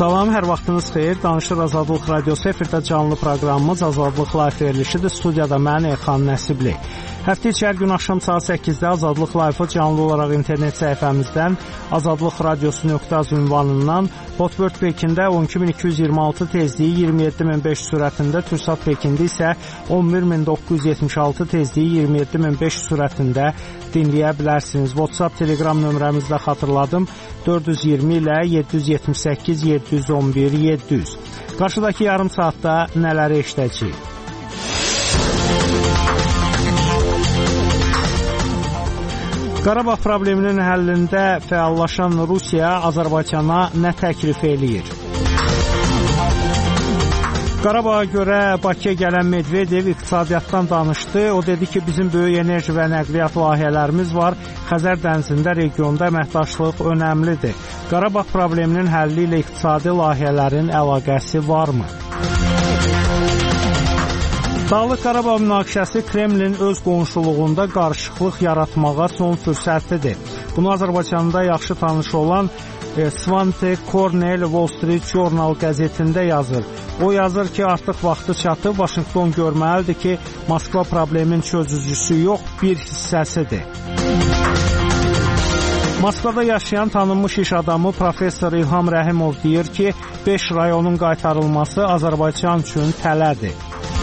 Salam, hər vaxtınız xeyir. Danışır Azadlıq Radiosu efirdə canlı proqramımız Azadlıq Live verilişidir. Studiyada mən Elxan Nəsibli. Həftə içi hər gün axşam saat 8-də Azadlıq Live-ı canlı olaraq internet səhifəmizdən azadlıqradiosu.az ünvanından, Hotbird Pekində 12226 tezliyi 27500 sürətində, Türksat Pekində isə 11976 tezliyi 27500 sürətində dinləyə bilərsiniz. WhatsApp, Telegram nömrəmizdə xatırladım. 420 ilə 778 711 700. Qarşıdakı yarım saatda nələri eşidəcəyik? Qarabağ probleminin həllində fəallaşan Rusiya Azərbaycana nə təklif eləyir? Qarabağa görə Bakıya gələn Medvedev iqtisadiyyatdan danışdı. O dedi ki, bizim böyük enerji və nəqliyyat layihələrimiz var. Xəzər dənizində regionda əməkdaşlıq önəmlidir. Qarabağ probleminin həlli ilə iqtisadi layihələrin əlaqəsi varmı? Dağlıq Qarabağ münaqişəsi Kremlin öz qonşuluğunda qarışıqlıq yaratmağa son fürsətidir. Bunu Azərbaycanda yaxşı tanış olan Svante Kornel Wall Street Journal qəzetində yazır. O yazır ki, artıq vaxtı çatıb, Vaşinqton görməlidir ki, Moskva problemin çözücüsü yox, bir hissəsidir. Moskvada yaşayan tanınmış iş adamı Professor İlham Rəhimov deyir ki, 5 rayonun qaytarılması Azərbaycan üçün tələdir.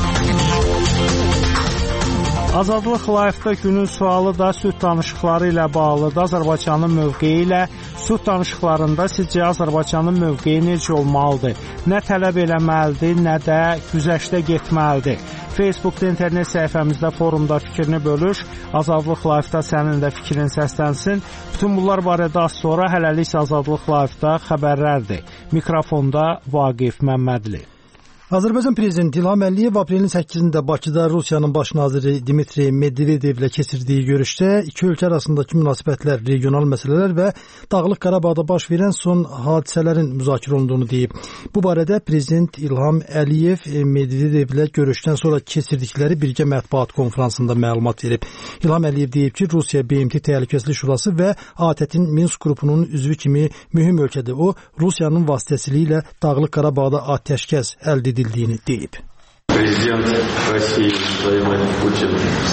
Azadlıq Live-da günün sualı da sülh danışıqları ilə bağlıdır. Azərbaycanın mövqeyi ilə sülh danışıqlarında sizcə Azərbaycanın mövqeyi necə olmalıdır? Nə tələb eləməlidir, nə də güzəştə getməlidir? Facebookda, internet səhifəmizdə, forumda fikrini bölüş. Azadlıq Live-da sənin də fikrin səslənsin. Bütün bunlar barədə az sonra hələlik Azadlıq Live-da xəbərlərdir. Mikrofonda Vaqif Məmmədli. Azərbaycan Prezidenti İlham Əliyev aprelin 8-də Bakıda Rusiyanın baş naziri Dmitri Medvedevlə keçirdiyi görüşdə iki ölkə arasındakı münasibətlər, regional məsələlər və Dağlıq Qarabağda baş verən son hadisələrin müzakirə olunduğunu deyib. Bu barədə Prezident İlham Əliyev Medvedevlə görüşdən sonra keçirdikləri birgə mətbuat konfransında məlumat verib. İlham Əliyev deyib ki, Rusiya BMT Təhlükəsizlik Şurası və ATƏT-in Minsk qrupunun üzvü kimi mühüm ölkədir. O, Rusiyanın vasitəsiliyi ilə Dağlıq Qarabağda atəşkəs əldə edildiyini deyib. Prezident Rusiya Vladimir Putin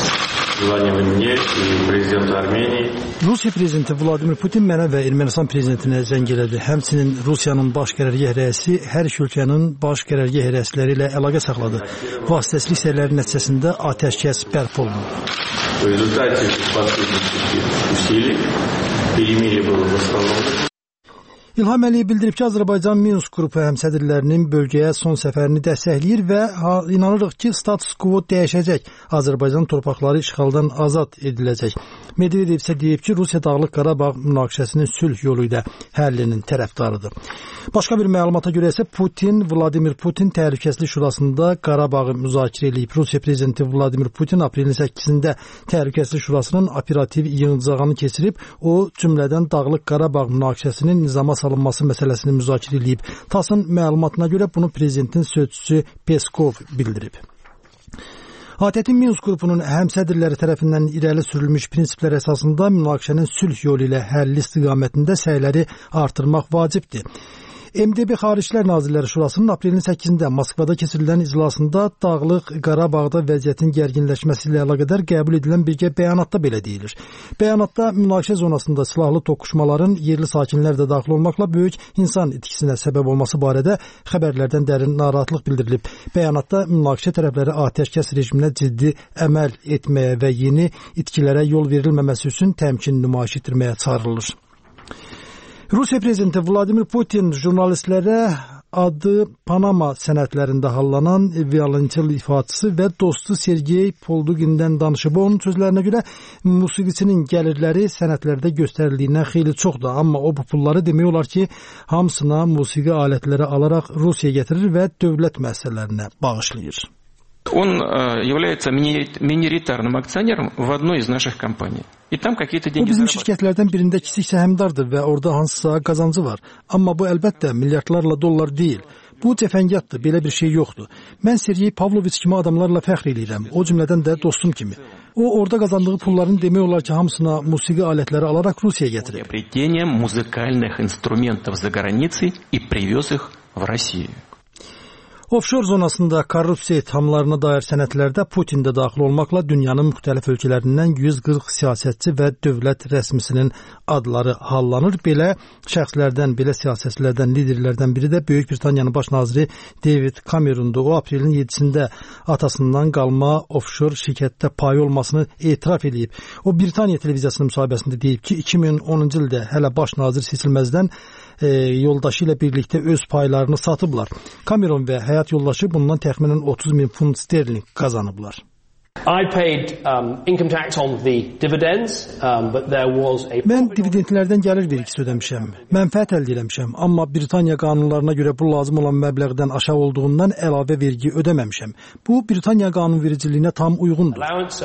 Rusiya prezidenti Vladimir Putin mənə və Ermənistan prezidentinə zəng elədi. Həmçinin Rusiyanın baş qərargah rəisi hər iki ölkənin baş qərargah rəisləri ilə əlaqə saxladı. Vasitəsilik səyləri nəticəsində atəşkəs bərpa olundu. İlham Əliyev bildirib ki, Azərbaycan Minsk qrupu həmsədrlərinin bölgəyə son səfərini dəstəkləyir və inanırıq ki, status quo dəyişəcək. Azərbaycan torpaqları işğaldan azad ediləcək. Medvedev isə deyib ki, Rusiya Dağlıq Qarabağ münaqişəsinin sülh yolu ilə həllinin tərəfdarıdır. Başqa bir məlumata görə isə Vladimir Putin Təhlükəsizlik Şurasında Qarabağı müzakirə edib. Rusiya prezidenti Vladimir Putin aprelin 8-də Təhlükəsizlik Şurasının operativ yığıncağını keçirib. O cümlədən Dağlıq Qarabağ münaqişəsinin nizama salınması məsələsini müzakirə edib. TASS-ın məlumatına görə bunu prezidentin sözçüsü Peskov bildirib. ATƏT-in Minsk qrupunun həmsədrləri tərəfindən irəli sürülmüş prinsiplər əsasında münaqişənin sülh yolu ilə həlli istiqamətində səyləri artırmaq vacibdir. MDB Xaricilər Nazirləri Şurasının aprelin 8-də Moskvada keçirilən iclasında Dağlıq Qarabağda vəziyyətin gərginləşməsi ilə əlaqədar qəbul edilən birgə bəyanatda belə deyilir. Bəyanatda münaqişə zonasında silahlı toqquşmaların yerli sakinlər də daxil olmaqla böyük insan itkisinə səbəb olması barədə xəbərlərdən dərin narahatlıq bildirilib. Bəyanatda münaqişə tərəfləri atəşkəs rejiminə ciddi əməl etməyə və yeni itkilərə yol verilməməsi üçün təmkin nümayiş etdirməyə çağırılır. Rusiya prezidenti Vladimir Putin jurnalistlərə adı Panama sənədlərində hallanan violonçel ifaçısı və dostu Sergey Poldugindən danışıb. Onun sözlərinə görə musiqiçinin gəlirləri sənədlərdə göstərildiyindən xeyli çoxdur, amma o bu pulları demək olar ki, hamısına musiqi alətləri alaraq Rusiyaya gətirir və dövlət müəssisələrinə bağışlayır. Он является миноритарным акционером в одной из наших компаний. И там какие-то деньги zararlanır. O bizim şirkətlərdən birində kiçik səhmdardır və orada hansısa qazancı var. Amma bu əlbəttə milyardlarla dollar deyil. Bu cəfəngiyatdır, belə bir şey yoxdur. Mən Sergey Pavloviç kimi adamlarla fəxr edirəm, o cümlədən də dostum kimi. O, orada qazandığı pulların demək olar ki, hamısına musiqi alətləri alaraq Rusiyaya gətirib. Приобретение музыкальных инструментов за границей и привез их в Россию. Offshor zonasında korrupsiya ithamlarına dair sənədlərdə Putin də daxil olmaqla dünyanın müxtəlif ölkələrindən 140 siyasətçi və dövlət rəsmisinin adları hallanır. Belə şəxslərdən, belə siyasətçilərdən, liderlərdən biri də Böyük Britaniyanın baş naziri David Cameron'dur. O, aprelin 7-sində atasından qalma offshor şirkətdə payı olmasını etiraf edib. O, Britaniya televiziyasının müsahibəsində deyib ki, 2010-cu ildə hələ baş nazir seçilməzdən yoldaşı ilə birlikdə öz paylarını satıblar. Cameron və həyat yoldaşı bundan təxminən 30.000 funt sterling qazanıblar. Mən dividendlərdən gəlir vergisi ödəmişəm. Mənfəət əldə etmişəm, amma Britaniya qanunlarına görə bu lazım olan məbləğdən aşağı olduğundan əlavə vergi ödəməmişəm. Bu Britaniya qanunvericiliyinə tam uyğundur.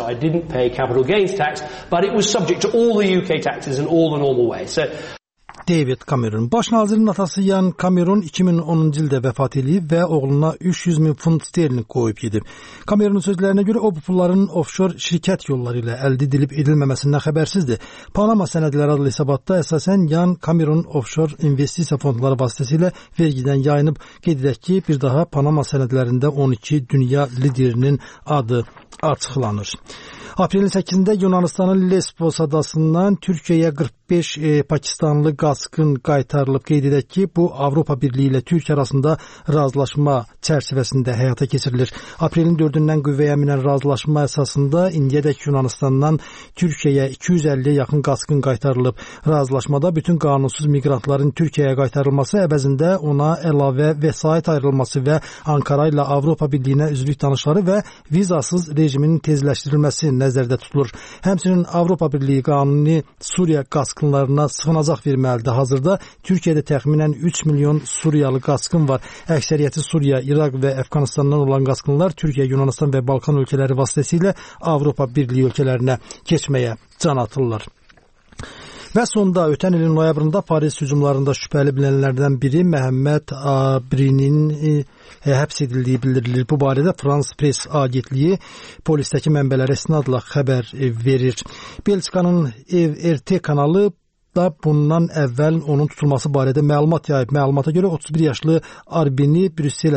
David Cameron. Baş nazirin atası Yan Cameron 2010-cu ildə vəfat edib və oğluna 300.000 funt sterling qoyub gedib. Cameronun sözlərinə görə o bu pulların offshor şirkət yolları ilə əldə edilib edilməməsindən xəbərsizdir. Panama sənədləri adlı hesabatda əsasən Yan Cameron offshor investisiya fondları vasitəsilə vergidən yayınıb. Qeyd edək ki, bir daha Panama sənədlərində 12 dünya liderinin adı açıqlanır. Aprelin 8-də Yunanistanın Lesbos adasından Türkiyəyə 45 Pakistanlı qaçqın qaytarılıb. Qeyd edək ki, bu Avropa Birliyi ilə Türkiyə arasında razılaşma çərçivəsində həyata keçirilir. Aprelin 4-dən qüvvəyə minən razılaşma əsasında indiyədək Yunanistandan Türkiyəyə 250-yə yaxın qaçqın qaytarılıb. Razılaşmada bütün qanunsuz miqrantların Türkiyəyə qaytarılması əvəzində ona əlavə vəsait ayrılması və Ankara ilə Avropa Birliyinə üzvlük danışıqları və vizasız rejimin tezləşdirilməsi nəzərdə tutulur. Həmçinin Avropa Birliyi qanuni Suriya qaçqınlarına sığınacaq verməlidir. Hazırda Türkiyədə təxminən 3 milyon Suriyalı qaçqın var. Əksəriyyəti Suriya, İraq və Əfqanistandan olan qaçqınlar Türkiyə, Yunanistan və Balkan ölkələri vasitəsilə Avropa Birliyi ölkələrinə keçməyə can atırlar. Və sonda ötən ilin noyabrında Paris hücumlarında şübhəli bilinənlərdən biri Məhəmməd Abrinin həbs edildiyi bildirilir. Bu barədə France Press agentliyi polisdəki mənbələrə istinadla xəbər verir. Belçikanın RT kanalı da bundan əvvəl onun tutulması barədə məlumat yayıb. Məlumata görə 31 yaşlı Arbini Brüssel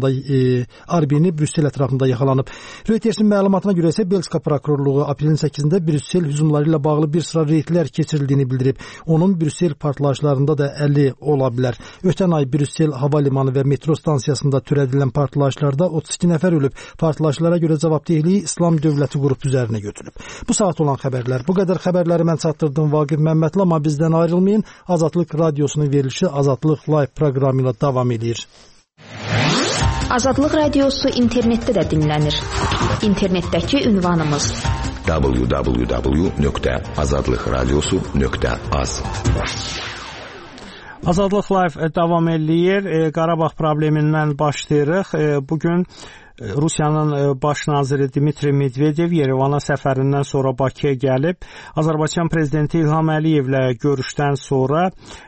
ətrafında yaxalanıb. Reutersin məlumatına görə isə Belçika prokurorluğu aprelin 8-də Brüssel hücumları ilə bağlı bir sıra reydlər keçirildiyini bildirib. Onun Brüssel partlayışlarında da əli ola bilər. Ötən ay Brüssel hava limanı və metro stansiyasında törədilən partlayışlarda 32 nəfər ölüb. Partlayışlara görə cavabdehliyi İslam Dövləti qrupu üzərinə götürüb. Bu saat olan xəbərlər. Bu qədər xəbərləri mən çatdırdım Vaqif Məmmədli, amma bizdən ayrılmayın. Azadlıq radiosunun verilişi Azadlıq Live proqramı ilə davam edir. Azadlıq radiosu internetdə də dinlənir. İnternetdəki ünvanımız www.azadlıqradiosu.az. Azadlıq Live davam edir. Qarabağ problemindən başlayırıq. Bugün Rusiyanın baş naziri Dmitri Medvedev Yerevana səfərindən sonra Bakıya gəlib. Azərbaycan prezidenti İlham Əliyevlə görüşdən sonra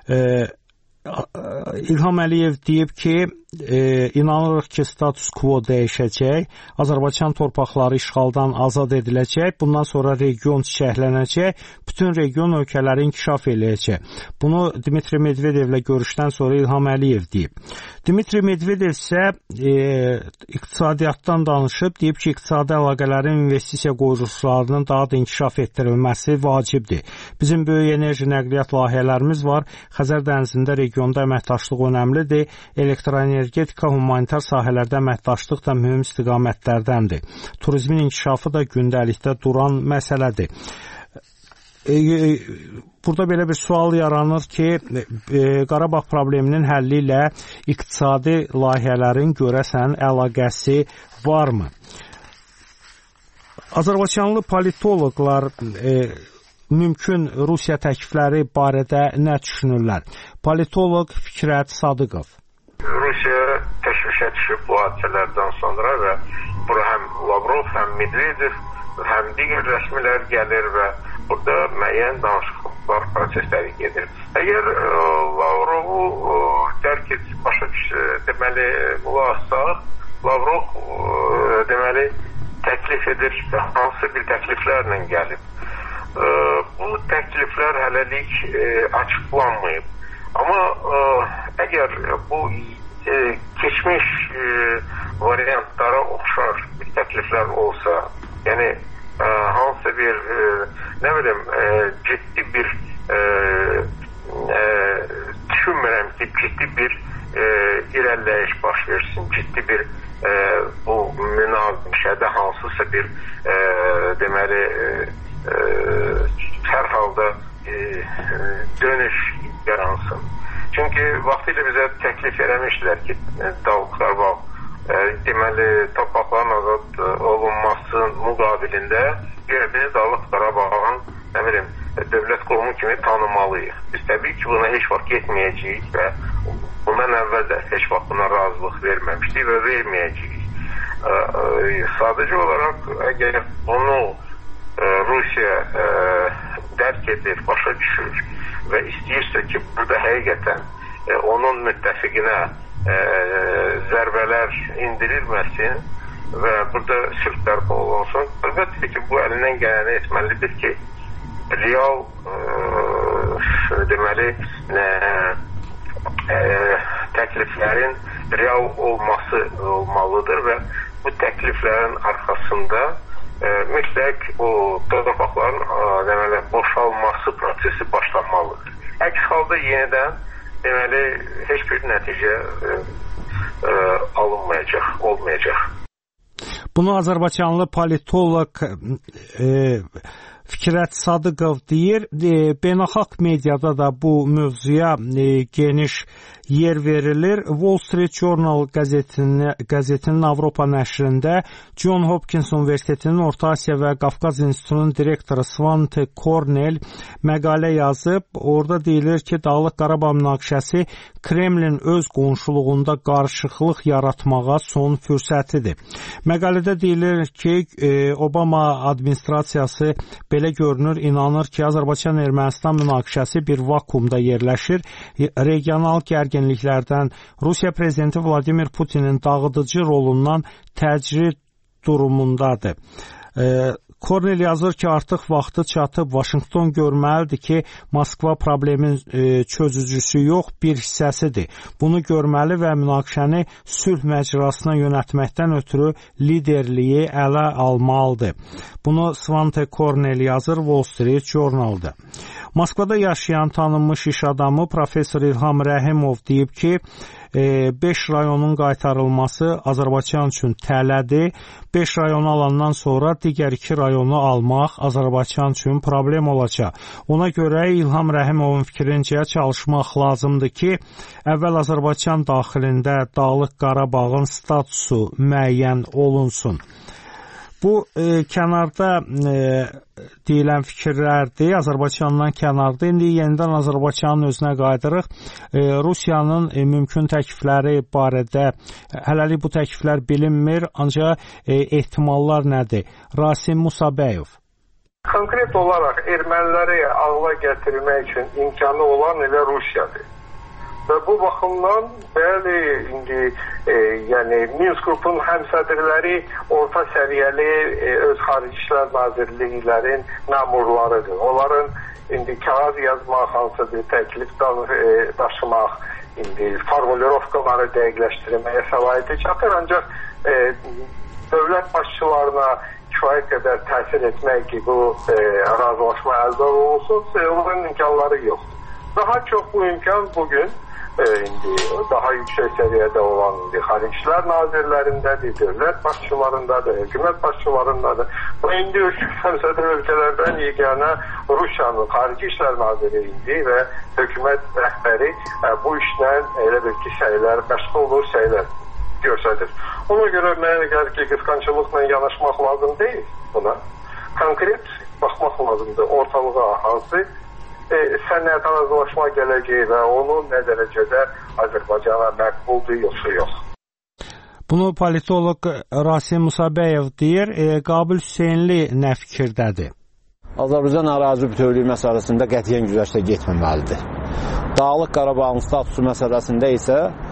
İlham Əliyev deyib ki, inanırıq ki, status quo dəyişəcək, Azərbaycan torpaqları işğaldan azad ediləcək, bundan sonra region çiçəklənəcək, bütün region ölkələri inkişaf eləyəcək. Bunu Dmitri Medvedevlə görüşdən sonra İlham Əliyev deyib. Dmitri Medvedev isə iqtisadiyyatdan danışıb, deyib ki, iqtisadi əlaqələrin investisiya qoyuluqlarının daha da inkişaf etdirilməsi vacibdir. Bizim böyük enerji nəqliyyat layihələrimiz var, Xəzər dənizində regionda əməkdaşlıq önəmlidir, elektroenergetika, humanitar sahələrdə əməkdaşlıq da mühüm istiqamətlərdəndir. Turizmin inkişafı da gündəlikdə duran məsələdir. Burada belə bir sual yaranır ki, Qarabağ probleminin həlli ilə iqtisadi layihələrin görəsən əlaqəsi varmı? Azərbaycanlı politoloqlar mümkün Rusiya təklifləri barədə nə düşünürlər? Politoloq Fikrət Sadıqov. Rusiya təşvişə düşüb bu hadisələrdən sonra və bura həm Lavrov, həm Medvedev, həm digər rəsmilər gəlir və burada müəyyən danışıqlar prosesləri gedir. Əgər Lavrovu dərk başa deməli, qulaq Lavrov deməli təklif edir, hansı bir təkliflərlə gəlib. Bu təkliflər hələlik açıqlanmayıb. Amma əgər bu keçmiş variantlara oxşar bir təkliflər olsa, yəni hansı bir nə bilim ciddi bir düşünmürəm ki, ciddi bir irəliləyiş baş versin, ciddi bir bu münaqişədə hansısa bir deməli hər halda dönüş yaransın. Çünki vaxtilə bizə təklif eləmişdilər ki, Dağlıq Qarabağ deməli torpaqların azad olunması müqabilində biz Dağlıq Qarabağın nə bilim dövlət qurumu kimi tanımalıyıq. Biz təbii ki, buna heç vaxt getməyəcəyik və bundan əvvəl də heç vaxt buna razılıq verməmişdik və verməyəcəyik. Sadəcə olaraq əgər bunu Rusiya dərk edir, başa düşür və istəyirsə ki, burada həqiqətən onun müttəfiqinə zərbələr indirilməsin və burada sülh bərpa olunsun. Əlbəttə ki, bu əlindən gələni etməlidir ki, real deməli təkliflərin real olması olmalıdır və bu təkliflərin arxasında mütləq o torpaqların deməli boşalması prosesi başlanmalıdır. Əks halda yenidən deməli heç bir nəticə alınmayacaq, olmayacaq. Bunu Azərbaycanlı politoloq Fikrət Sadıqov deyir. Beynəlxalq mediada da bu mövzuya geniş yer verilir. Wall Street Journal qəzetinin Avropa nəşrində John Hopkins Universitetinin Orta Asiya və Qafqaz İnstitutunun direktoru Svante Kornel məqalə yazıb. Orada deyilir ki, Dağlıq Qarabağ münaqişəsi Kremlin öz qonşuluğunda qarışıqlıq yaratmağa son fürsətidir. Məqalədə deyilir ki, Obama administrasiyası belə görünür, inanır ki, Azərbaycan-Ermənistan münaqişəsi bir vakuumda yerləşir. Regional gərginliklərdən Rusiya prezidenti Vladimir Putinin dağıdıcı rolundan təcrid durumundadır. Kornel yazır ki, artıq vaxtı çatıb, Vaşinqton görməlidir ki, Moskva problemin çözücüsü yox, bir hissəsidir. Bunu görməli və münaqişəni sülh məcrasına yönətməkdən ötürü liderliyi ələ almalıdır. Bunu Svante Kornel yazır Wall Street Journal'da. Moskvada yaşayan tanınmış iş adamı Profesör İlham Rəhimov deyib ki, 5 rayonun qaytarılması Azərbaycan üçün tələdir. 5 rayonu alandan sonra digər 2 rayonu almaq Azərbaycan üçün problem olacaq. Ona görə İlham Rəhimovun fikrincə çalışmaq lazımdır ki, əvvəl Azərbaycan daxilində Dağlıq Qarabağın statusu müəyyən olunsun. Bu kənarda deyilən fikirlərdir, Azərbaycandan kənarda. İndi yenidən Azərbaycanın özünə qayıdırıq. Rusiyanın mümkün təklifləri barədə hələlik bu təkliflər bilinmir, ancaq ehtimallar nədir? Rasim Musabəyov. Konkret olaraq erməniləri ağla gətirmək üçün imkanı olan elə Rusiyadır. Və bu baxımdan bəli, indi yəni Minsk qrupun həmsədrləri orta səviyyəli öz xarici işlər nazirliklərin məmurlarıdır. Onların indi kağız yazmaq, hansı bir təklif daşımaq, indi formulirovkaları dəqiqləşdirməyə səlahiyyəti çatır, ancaq dövlət başçılarına kifayət qədər təsir etmək ki, bu razılaşma əldə olunsun, onların imkanları yoxdur. Daha çox bu imkan bugün indi daha yüksək səviyyədə olan xarici işlər nazirlərindədir, dövlət başçılarındadır, hökumət başçılarındadır. Bu indi həmsədr ölkələrdən yeganə Rusiyanın xarici işlər naziri indi və hökumət rəhbəri bu işlə elə bir ki, səylər, məşğul olur, səylər göstərir. Ona görə mənə gəlir ki, qısqançılıqla yanaşmaq lazım deyil buna. Konkret baxmaq lazımdır ortalığa hansı sənəd razılaşma gələcəyi və onun nə dərəcədə Azərbaycana məqbuldur, yoxsa yox. Bunu politoloq Rasim Musabəyov deyir. Qabil Hüseynli nə fikirdədir? Azərbaycan ərazi bütövlüyü məsələsində qətiyyən güzəştə getməməlidir. Dağlıq Qarabağın statusu məsələsində isə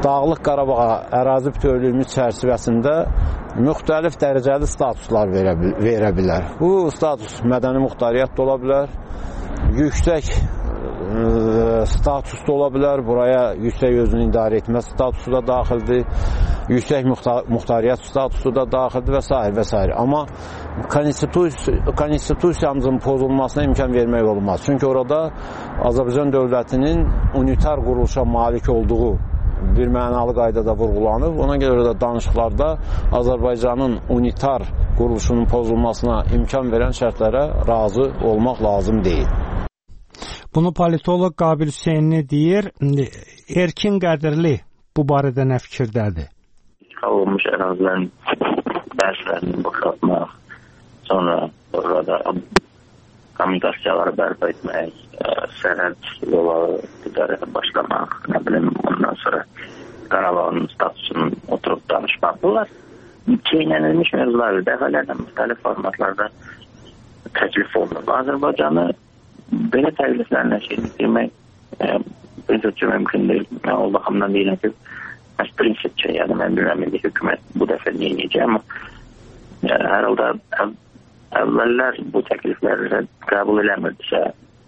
Dağlıq Qarabağa ərazi bütövlüyümüz çərçivəsində müxtəlif dərəcəli statuslar verə bilər. Bu status mədəni muxtariyyət da ola bilər, yüksək status da ola bilər, buraya yüksək özünü idarə etmə statusu da daxildir, yüksək muxtariyyət statusu da daxildir və s. və s. Amma konstitusiyamızın pozulmasına imkan vermək olmaz. Çünki orada Azərbaycan dövlətinin unitar quruluşa malik olduğu bir mənalı qaydada vurğulanıb. Ona görə də danışıqlarda Azərbaycanın unitar quruluşunun pozulmasına imkan verən şərtlərə razı olmaq lazım deyil. Bunu politolog Qabil Hüseynli deyir. Erkin Qədirli bu barədə nə fikirdədir? İşğal olunmuş ərazilərin bəzilərini boşaltmaq, sonra orada kommunikasiyaları bərpa etmək, sərhəd yolu ticarətə başlamaq, nə bilim, ondan sonra Qarabağın statusunun oturub danışmaq. Bunlar çeynənilmiş mövzulardır. Dəfələrlə müxtəlif formatlarda təklif olunur. Azərbaycanı belə təkliflərlə yetirmək prinsipcə mümkün deyil. Mən o baxımdan deyirəm ki, prinsipcə, yəni mən bilirəm indi hökumət bu dəfə neyəcək, amma hər halda əvvəllər bu təklifləri qəbul eləmirdisə,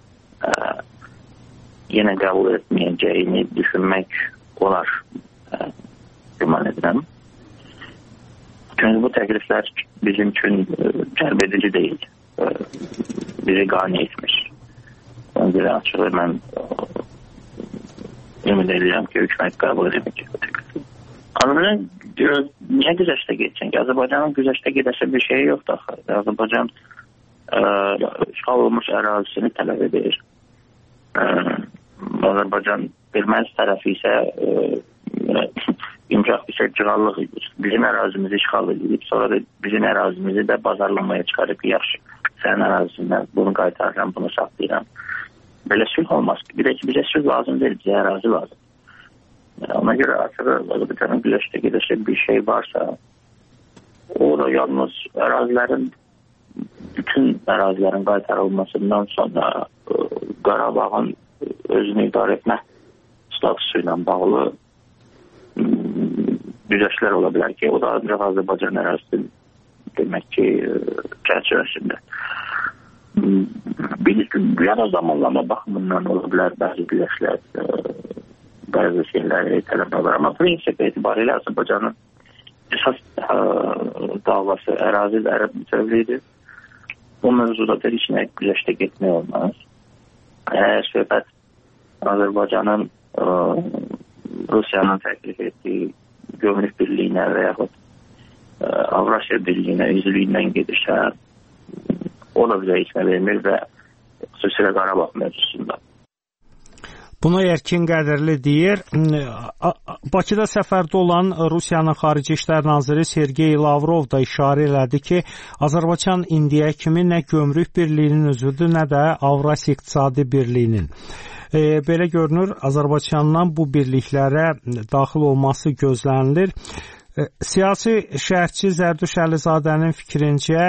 yenə qəbul etməyəcəyini düşünmək olar, güman edirəm. Çünki bu təkliflər bizim üçün cəlb edici deyil, bizi qane etmiş. Ona görə açığı mən ümid edirəm ki, hökumət qəbul edəcək bu təklifi. Azərbaycan niyə güzəştə geçsin ki? Azərbaycanın güzəştə gedəsi bir şey yoxdur. Azərbaycan işğal olmuş ərazisini tələb edir. Azərbaycan erməni tərəfi isə yumşaq bir sərcığallıq edir. Bizim ərazimizi işğal edib, sonra da bizim ərazimizi də bazarlamaya çıxarıb ki, yaxşı, sənin ərazisindən bunu qaytarıram, bunu saxlayıram. Belə sülh olmaz ki. Bir də ki, bizə sülh lazım deyil, bizə ərazi lazım. Ona görə artıq Azərbaycanın güzəştə gedəsi bir şey varsa, o da yalnız bütün ərazilərin qaytarılmasından sonra Qarabağın özünü idarə etmə statusu ilə bağlı güzəştlər ola bilər ki, o da ancaq Azərbaycan ərazisi demək ki, çərçivəsində. Ya da zamanlama baxımından ola bilər bəzi güzəşlər, bəzi şeyləri tələb edir. Amma prinsip etibarilə Azərbaycanın əsas davası ərazi və ərəb bütövlüyüdür. Bu mövzuda da heç nə güzəştə getmək olmaz. Əgər söhbət Azərbaycanın Rusiyanın təklif etdiyi gömrük birliyinə və yaxud Avrasiya birliyinə üzvlüyündən gedirsə, o da bizə heç nə vermir və xüsusilə Qarabağ mövzusunda. Bunu Erkin Qədirli deyir. Bakıda səfərdə olan Rusiyanın Xarici İşlər Naziri Sergey Lavrov da işarə elədi ki, Azərbaycan indiyə kimi nə gömrük birliyinin üzvüdür, nə də Avrasiya İqtisadi Birliyinin. Belə görünür, Azərbaycandan bu birliklərə daxil olması gözlənilir. Siyasi şərhçi Zərduş Əlizadənin fikrincə,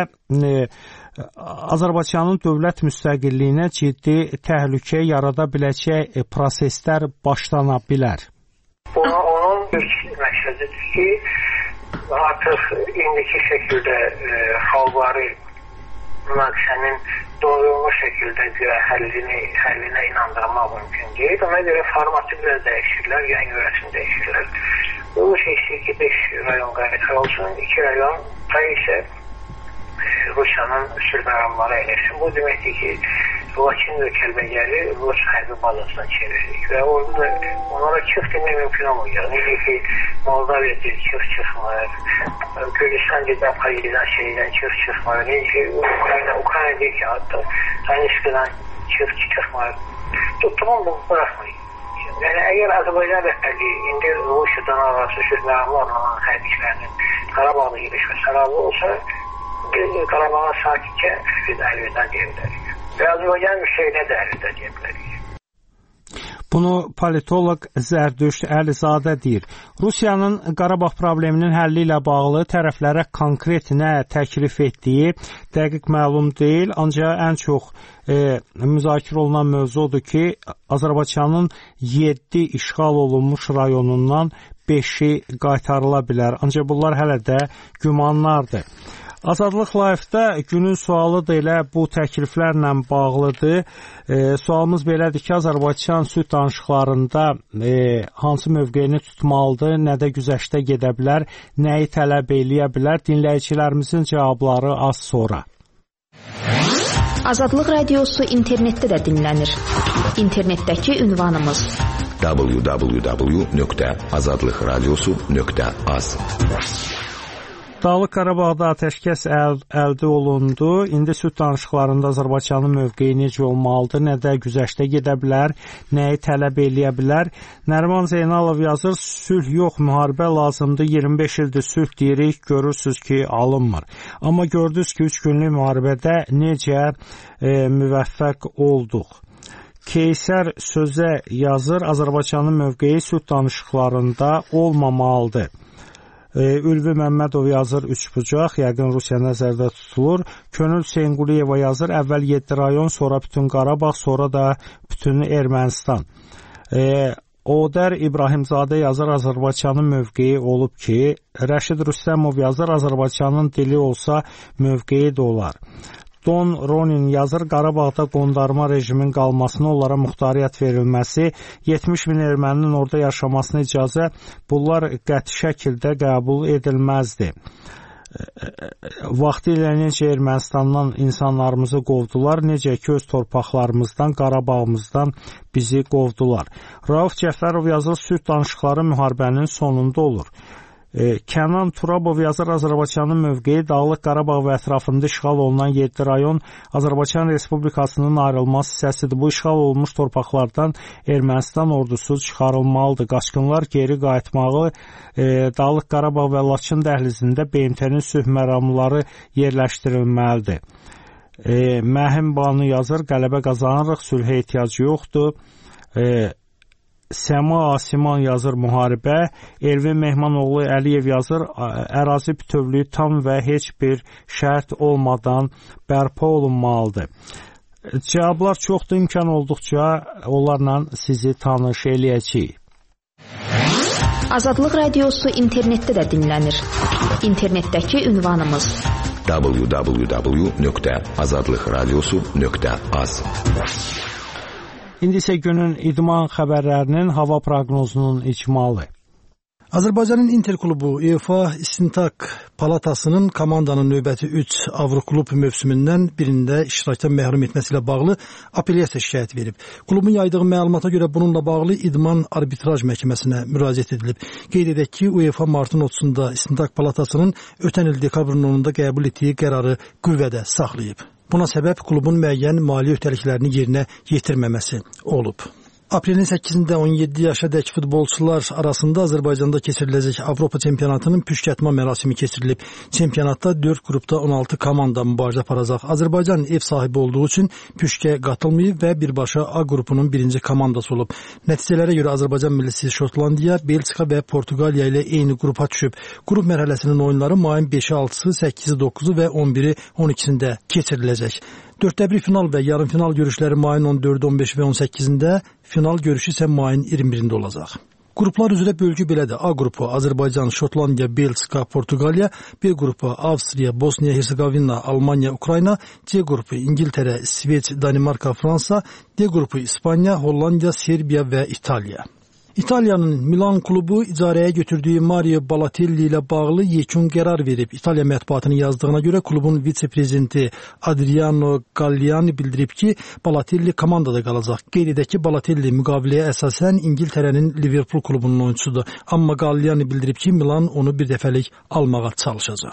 Azərbaycanın dövlət müstəqilliyinə ciddi təhlükə yarada biləcək proseslər başlana bilər. Onun ilk məqsədidir ki, artıq indiki şəkildə xalqları münaqişənin doyulmuş şəkildə həllinə inandırmaq mümkün deyil. Ona görə formatı biraz dəyişirlər, yan yörəsini dəyişirlər. Bu şey istəyir ki, 5 rayon qayıtır olsun, 2 rayonda isə Rusiyanın sülh məramları eləsin. Bu deməkdir ki, Lakin və Kəlbəcəri Rus hərbi bazasına çeviririk və orada da onlara çıx demək mümkün olmayacaq. Necə ki, Moldaviya deyil, çıx-çıxmır, Gürcistan deyil, Abxaziyyadan şeydən çıx-çıxmır, necə ki, Ukrayna deyil ki, hatta Donetskdən çıx-çıxmır. Tuttumun bunu bıraxmayın. Yəni, əgər Azərbaycan rəhbərliyi indi Rusiyadan arası sülh məramlarla hərbi işlərinin Qarabağda yerləşməsi razı olsa, Qarabağa sakitcə əlvida deyə bilərik. Və Azərbaycan müştəqinə də əlvida deyə bilərik. Bunu politoloq Zərdüşt Əlizadə deyir. Rusiyanın Qarabağ probleminin həlli ilə bağlı tərəflərə konkret nə təklif etdiyi dəqiq məlum deyil, ancaq ən çox müzakirə olunan mövzu odur ki, Azərbaycanın 7 işğal olunmuş rayonundan 5-i qaytarıla bilər. Ancaq bunlar hələ də gümanlardır. Azadlıq Live-da günün sualı da elə bu təkliflərlə bağlıdır. Sualımız belədir ki, Azərbaycan sülh danışıqlarında hansı mövqeyini tutmalıdır, nədə güzəştə gedə bilər, nəyi tələb eləyə bilər? Dinləyicilərimizin cavabları az sonra. Azadlıq Radiosu internetdə də dinlənir. İnternetdəki ünvanımız www.azadlıqradiosu.az. Dağlıq Qarabağda atəşkəs əldə olundu. İndi sülh danışıqlarında Azərbaycanın mövqeyi necə olmalıdır, nədə güzəştə gedə bilər, nəyi tələb eləyə bilər? Nəriman Zeynalov yazır, sülh yox, müharibə lazımdır. 25 ildir sülh deyirik, görürsünüz ki, alınmır. Amma gördünüz ki, 3 günlük müharibədə necə müvəffəq olduq. Keysər sözə yazır, Azərbaycanın mövqeyi sülh danışıqlarında olmamalıdır. Ülvi Məmmədov yazır, üçbucaq, yəqin Rusiya nəzərdə tutulur. Könül Hüseynquliyeva yazır, əvvəl 7 rayon, sonra bütün Qarabağ, sonra da bütün Ermənistan. Odər İbrahimzadə yazır, Azərbaycanın mövqeyi olub ki, Rəşid Rüstəmov yazır, Azərbaycanın dili olsa mövqeyi də olar. Don Ronin yazır, Qarabağda qondarma rejimin qalmasına, onlara muxtariyyət verilməsi, 70 min erməninin orada yaşamasına icazə, bunlar qəti şəkildə qəbul edilməzdi. Vaxtilə necə Ermənistandan insanlarımızı qovdular, necə ki öz torpaqlarımızdan, Qarabağımızdan bizi qovdular. Rauf Cəfərov yazır, sülh danışıqları müharibənin sonunda olur. Kənan Turabov yazır, Azərbaycanın mövqeyi Dağlıq Qarabağ və ətrafında işğal olunan 7 rayon Azərbaycan Respublikasının ayrılmaz hissəsidir. Bu işğal olmuş torpaqlardan Ermənistan ordusu çıxarılmalıdır. Qaçqınlar geri qayıtmağı, Dağlıq Qarabağ və Laçın dəhlizində BMT-nin sülh məramları yerləşdirilməlidir. Məhim Banu yazır, qələbə qazanırıq, sülhə ehtiyacı yoxdur. Səma Asiman yazır, müharibə. Elvin Mehmanoğlu Əliyev yazır, ərazi bütövlüyü tam və heç bir şərt olmadan bərpa olunmalıdır. Cavablar çoxdur, imkan olduqca onlarla sizi tanış eləyəcəyik. Azadlıq Radiosu internetdə də dinlənir. İnternetdəki ünvanımız www.azadlıqradiosu.az. İndi isə günün idman xəbərlərinin hava proqnozunun icmalı. Azərbaycanın Inter klubu UEFA İstintaq Palatasının komandanın növbəti 3 Avroklub mövsümündən birində iştirakdan məhrum etməsi ilə bağlı apellyasiya şikayət verib. Klubun yaydığı məlumata görə bununla bağlı İdman Arbitraj Məhkəməsinə müraciət edilib. Qeyd edək ki, UEFA martın 30-da İstintaq Palatasının ötən il dekabrın 10-da qəbul etdiyi qərarı qüvvədə saxlayıb. Buna səbəb klubun müəyyən maliyyə öhdəliklərini yerinə yetirməməsi olub. Aprelin 8-də 17 yaşadək futbolçular arasında Azərbaycanda keçiriləcək Avropa çempionatının püşkətmə mərasimi keçirilib. Çempionatda 4 qrupda 16 komanda mübarizə aparacaq. Azərbaycan ev sahibi olduğu üçün püşkəyə qatılmayıb və birbaşa A qrupunun birinci komandası olub. Nəticələrə görə Azərbaycan millisi Şotlandiya, Belçika və Portuqaliya ilə eyni qrupa düşüb. Qrup mərhələsinin oyunları mayın 5-i, 6-sı, 8-i, 9-u və 11-i, 12-sində keçiriləcək. 4-1 final və yarımfinal görüşləri mayın 14, 15 və 18-də, final görüşü isə mayın 21-də olacaq. Qruplar üzrə bölgü belədir. A qrupu Azərbaycan, Şotlandiya, Belçika, Portuqaliya, B qrupu Avstriya, Bosniya, Hersegovina, Almaniya, Ukrayna, C qrupu İngiltərə, İsveç, Danimarka, Fransa, D qrupu İspaniya, Hollandiya, Serbiya və İtaliya. İtaliyanın Milan klubu icarəyə götürdüyü Mario Balotelli ilə bağlı yekun qərar verib. İtaliya mətbuatının yazdığına görə klubun vitse-prezidenti Adriano Galliani bildirib ki, Balotelli komandada qalacaq. Qeyd edək ki, Balotelli müqaviləyə əsasən İngiltərənin Liverpool klubunun oyunçusudur. Amma Galliani bildirib ki, Milan onu bir dəfəlik almağa çalışacaq.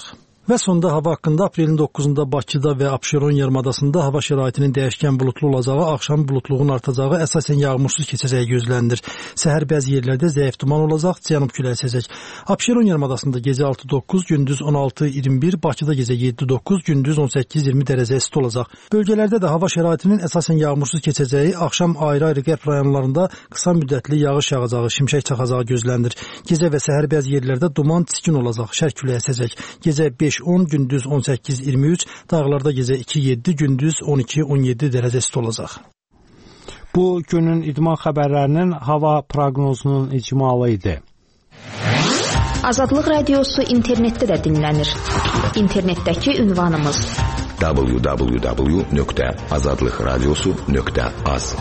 Və sonda hava haqqında aprelin 9-da Bakıda və Abşeron yarımadasında hava şəraitinin dəyişkən buludlu olacağı, axşam buludluğun artacağı, əsasən yağmursuz keçəcəyi gözlənilir. Səhər bəzi yerlərdə zəif duman olacaq, cənub küləyi əsəcək. Abşeron yarımadasında gecə 6-9, gündüz 16-21, Bakıda gecə 7-9, gündüz 18-20 dərəcə isti olacaq. Bölgələrdə də hava şəraitinin əsasən yağmursuz keçəcəyi, axşam ayrı-ayrı qərb rayonlarında qısa müddətli yağış yağacağı, şimşək çaxacağı gözlənilir. Gecə və səhər bəzi yerlərdə duman çiskin olacaq, şərq küləyi əsəcək. Gecə 5-10, gündüz 18-23, dağlarda gecə 2-7, gündüz 12-17 dərəcə isti olacaq. Bu günün idman xəbərlərinin hava proqnozunun icmalı idi. Azadlıq Radiosu internetdə də dinlənir. İnternetdəki ünvanımız www.azadlıqradiosu.az.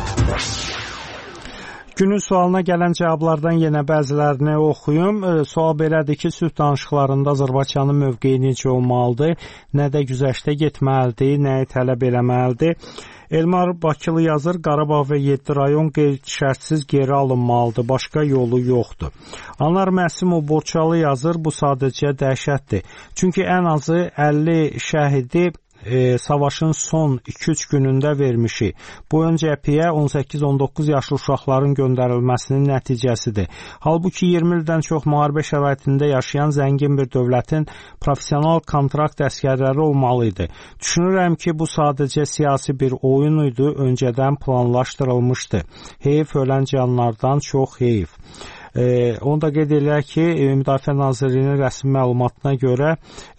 Günün sualına gələn cavablardan yenə bəzilərini oxuyum. Sual belədir ki, sülh danışıqlarında Azərbaycanın mövqeyi necə olmalıdır, nədə güzəştə getməlidir, nəyi tələb eləməlidir? Elmar Bakılı yazır, Qarabağ və 7 rayon qeyd-şərtsiz geri alınmalıdır, başqa yolu yoxdur. Anar Məsimov Borçalı yazır, bu sadəcə dəhşətdir. Çünki ən azı 50 şəhidi savaşın son 2-3 günündə vermişik. Bu ön cəbhəyə 18-19 yaşlı uşaqların göndərilməsinin nəticəsidir. Halbuki 20 ildən çox müharibə şəraitində yaşayan zəngin bir dövlətin professional kontrakt əskərləri olmalı idi. Düşünürəm ki, bu sadəcə siyasi bir oyun idi, öncədən planlaşdırılmışdı. Heyf ölən canlardan çox heyf. Onu da qeyd edək ki, Müdafiə Nazirliyinin rəsmi məlumatına görə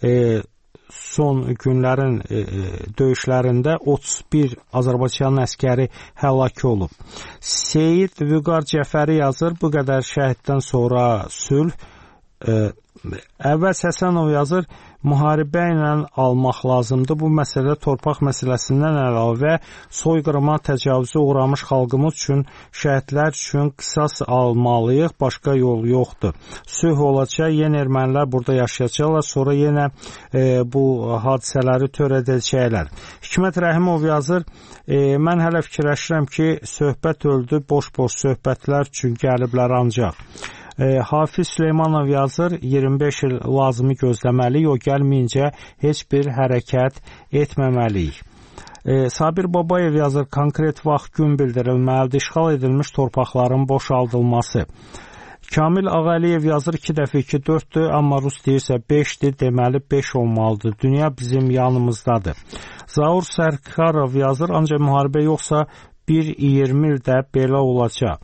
son günlərin döyüşlərində 31 Azərbaycan əskəri həlak olub. Seyid Vüqar Cəfəri yazır, bu qədər şəhiddən sonra sülh. Əvvəl Həsənov yazır, müharibə ilə almaq lazımdır. Bu məsələ torpaq məsələsindən əlavə soyqırıma təcavüzə uğramış xalqımız üçün, şəhidlər üçün qisas almalıyıq, başqa yol yoxdur. Sülh olacaq, yenə ermənilər burada yaşayacaqlar, sonra yenə bu hadisələri törədəcəklər. Hikmət Rəhimov yazır, mən hələ fikirləşirəm ki, söhbət öldü, boş-boş söhbətlər üçün gəliblər ancaq. Hafiz Süleymanov yazır, 25 il lazımı gözləməliyik, o gəlməyincə heç bir hərəkət etməməliyik. Sabir Babayev yazır, konkret vaxt gün bildirilməlidir, işğal edilmiş torpaqların boşaldılması. Kamil Ağəliyev yazır, 2 dəfə 2 4-dür, amma Rus deyirsə 5-dir, deməli 5 olmalıdır. Dünya bizim yanımızdadır. Zaur Sərkarov yazır, ancaq müharibə yoxsa 1-20 ildə belə olacaq.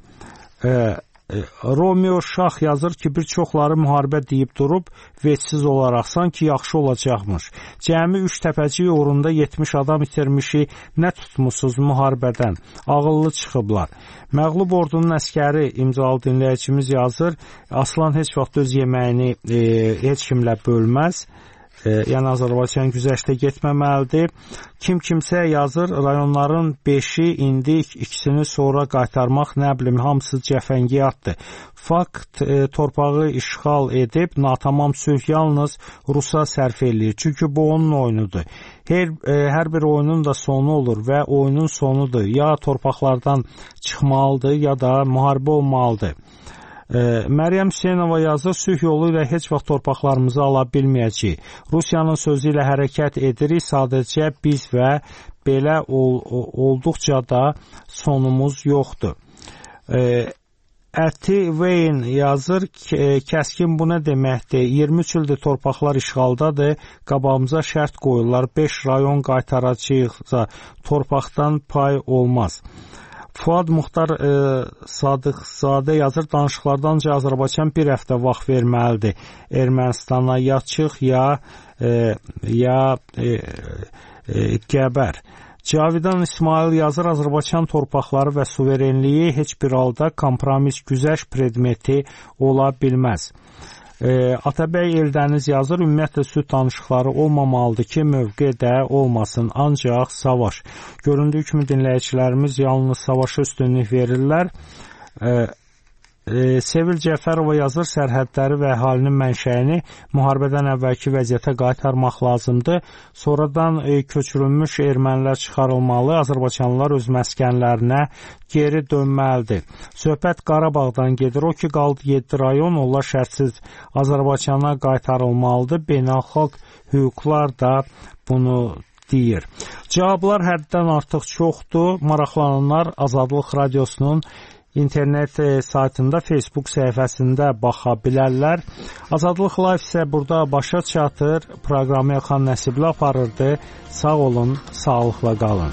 Romeo Şax yazır ki, bir çoxları müharibə deyib durub, vecsiz olaraq sanki yaxşı olacaqmış. Cəmi 3 təpəcik uğrunda 70 adam itirmişik, nə tutmuşsuz müharibədən? Ağıllı çıxıblar. Məğlub ordunun əskəri imzalı dinləyicimiz yazır, Aslan heç vaxt öz yeməyini heç kimlə bölməz. Yəni Azərbaycan güzəştə getməməlidir. Kimsə yazır, rayonların 5-i indi ikisini sonra qaytarmaq, nə bilim, hamısı cəfəngiyyatdır. Fakt torpağı işğal edib, natamam sülh yalnız Rusa sərf eləyir. Çünki bu onun oyunudur. Hər bir oyunun da sonu olur və oyunun sonudur. Ya torpaqlardan çıxmalıdır, ya da müharibə olmalıdır. Məryəm Hüseynova yazır, sülh yolu ilə heç vaxt torpaqlarımızı ala bilməyəcəyik. Rusiyanın sözü ilə hərəkət edirik, sadəcə biz və belə olduqca da sonumuz yoxdur. Əti Veyn yazır, kəskin bu nə deməkdir? 23 ildir torpaqlar işğaldadır, qabağımıza şərt qoyurlar, 5 rayon qaytaracağıq, torpaqdan pay olmaz. Fuad Muxtar Sadıqzadə yazır, danışıqlardan öncə Azərbaycan bir həftə vaxt verməlidir Ermənistana, ya çıx, ya qəbər. Cavidan İsmail yazır, Azərbaycan torpaqları və suverenliyi heç bir halda kompromis, güzəşt predmeti ola bilməz. Atabəy Eldəniz yazır, ümumiyyətlə sülh danışıqları olmamalıdır ki, mövqe də olmasın, ancaq savaş. Göründüyü kimi dinləyicilərimiz yalnız savaşa üstünlük verirlər. Sevil Cəfərova yazır, sərhədləri və əhalinin mənşəyini müharibədən əvvəlki vəziyyətə qaytarmaq lazımdır. Sonradan köçürülmüş ermənilər çıxarılmalı, azərbaycanlılar öz məskənlərinə geri dönməlidir. Söhbət Qarabağdan gedir. O ki, qaldı 7 rayon, onlar şərtsiz Azərbaycana qaytarılmalıdır. Beynəlxalq hüquqlar da bunu deyir. Cavablar həddən artıq çoxdur. Maraqlananlar Azadlıq Radiosunun internet saytında, Facebook səhifəsində baxa bilərlər. Azadlıq Live isə burada başa çatır. Proqramı Elxan Nəsibli aparırdı. Sağ olun, sağlıqla qalın.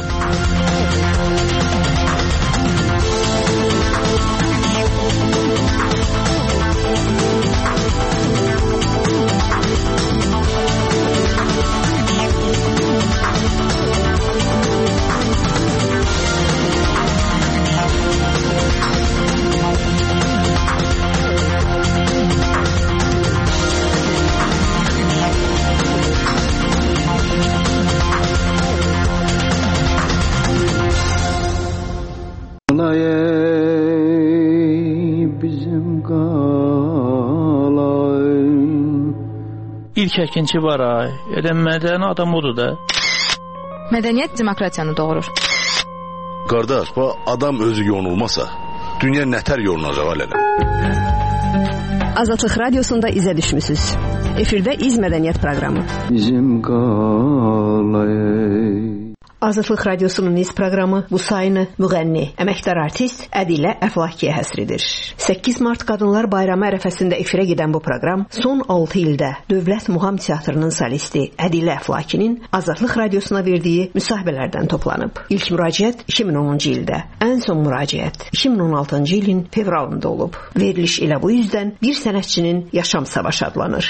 İlk əkinçi var ay. Mədəni adam odur da. Mədəniyyət demokratiyanı doğurur. Qardaş, bu adam özü yonulmasa, dünya nətər yonulacaq alələ? Azadlıq Radiosunda izə düşmüsünüz. Efirdə İz Mədəniyyət proqramı. Bizim qalayı. Azadlıq Radiosunun İz proqramı bu sayını müğənni, əməkdar artist Ədilə Əflakiyə həsridir. 8 Mart Qadınlar Bayramı ərəfəsində efirə gedən bu proqram son 6 ildə Dövlət Muğam Teatrının solisti Ədilə Əflakinin Azadlıq Radiosuna verdiyi müsahibələrdən toplanıb. İlk müraciət 2010-cu ildə, ən son müraciət 2016-cı ilin fevralında olub. Veriliş elə bu yüzdən bir sənətçinin yaşam savaşı adlanır.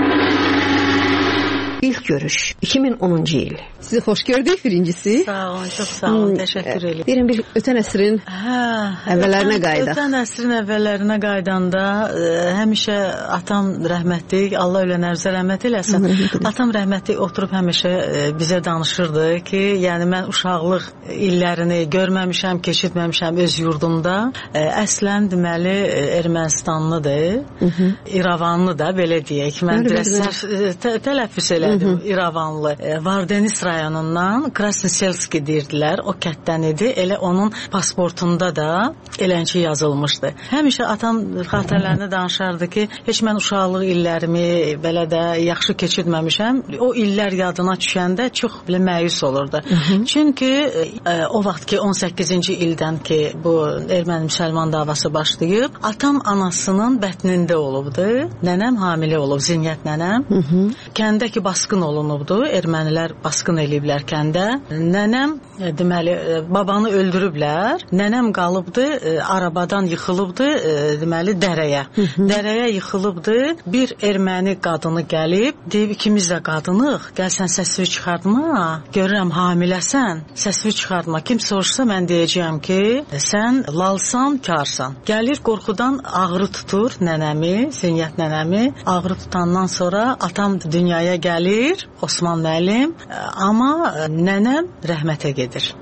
İlk görüş 2010-cu il. Sizi xoş gördük birincisi. Sağ olun, çox sağ olun, təşəkkür edirəm. Deyirəm bir ötən əsrin əvvəllərinə qayıdaq. Ötən əsrin əvvəllərinə qaydanda həmişə atam rəhmətlik, Allah ölən ərzə rəhmət eləsin. Atam rəhmətlik oturub həmişə bizə danışırdı ki, yəni mən uşaqlıq illərini görməmişəm, keçirməmişəm öz yurdumda. Əslən deməli Ermənistanlıdır, İrəvanlı da belə deyək. Mən tələffüz elədim. İrəvanlı. Vardenis rayonundan Krasnoselski deyirdilər. O kətdən idi. Elə onun pasportunda da elənçi yazılmışdı. Həmişə atam xatirələrini danışardı ki, heç mən uşaqlıq illərimi belə də yaxşı keçirməmişəm. O illər yadına düşəndə çox belə məyus olurdu. Çünki o vaxt ki 18-ci ildən ki bu erməni-müsəlman davası başlayıb, atam anasının bətnində olubdu. Nənəm hamilə olub, Zinyət nənəm. Kəndə ki basqın olunubdu. Ermənilər basqın eləyiblər kəndə. Nənəm deməli babanı öldürüblər. Nənəm qalıbdı, arabadan yıxılıbdı, deməli dərəyə. Dərəyə yıxılıbdı. Bir erməni qadını gəlib, deyib ikimiz də qadınıq. Gəl sən səsini çıxartma. Görürəm hamiləsən. Səsini çıxartma. Kim soruşsa mən deyəcəyəm ki, sən lalsan, karsan. Gəlir qorxudan ağrı tutur nənəmi, Zinyət nənəmi. Ağrı tutandan sonra atam dünyaya gəlir, Osman müəllim, amma nənəm rəhmətə gedir.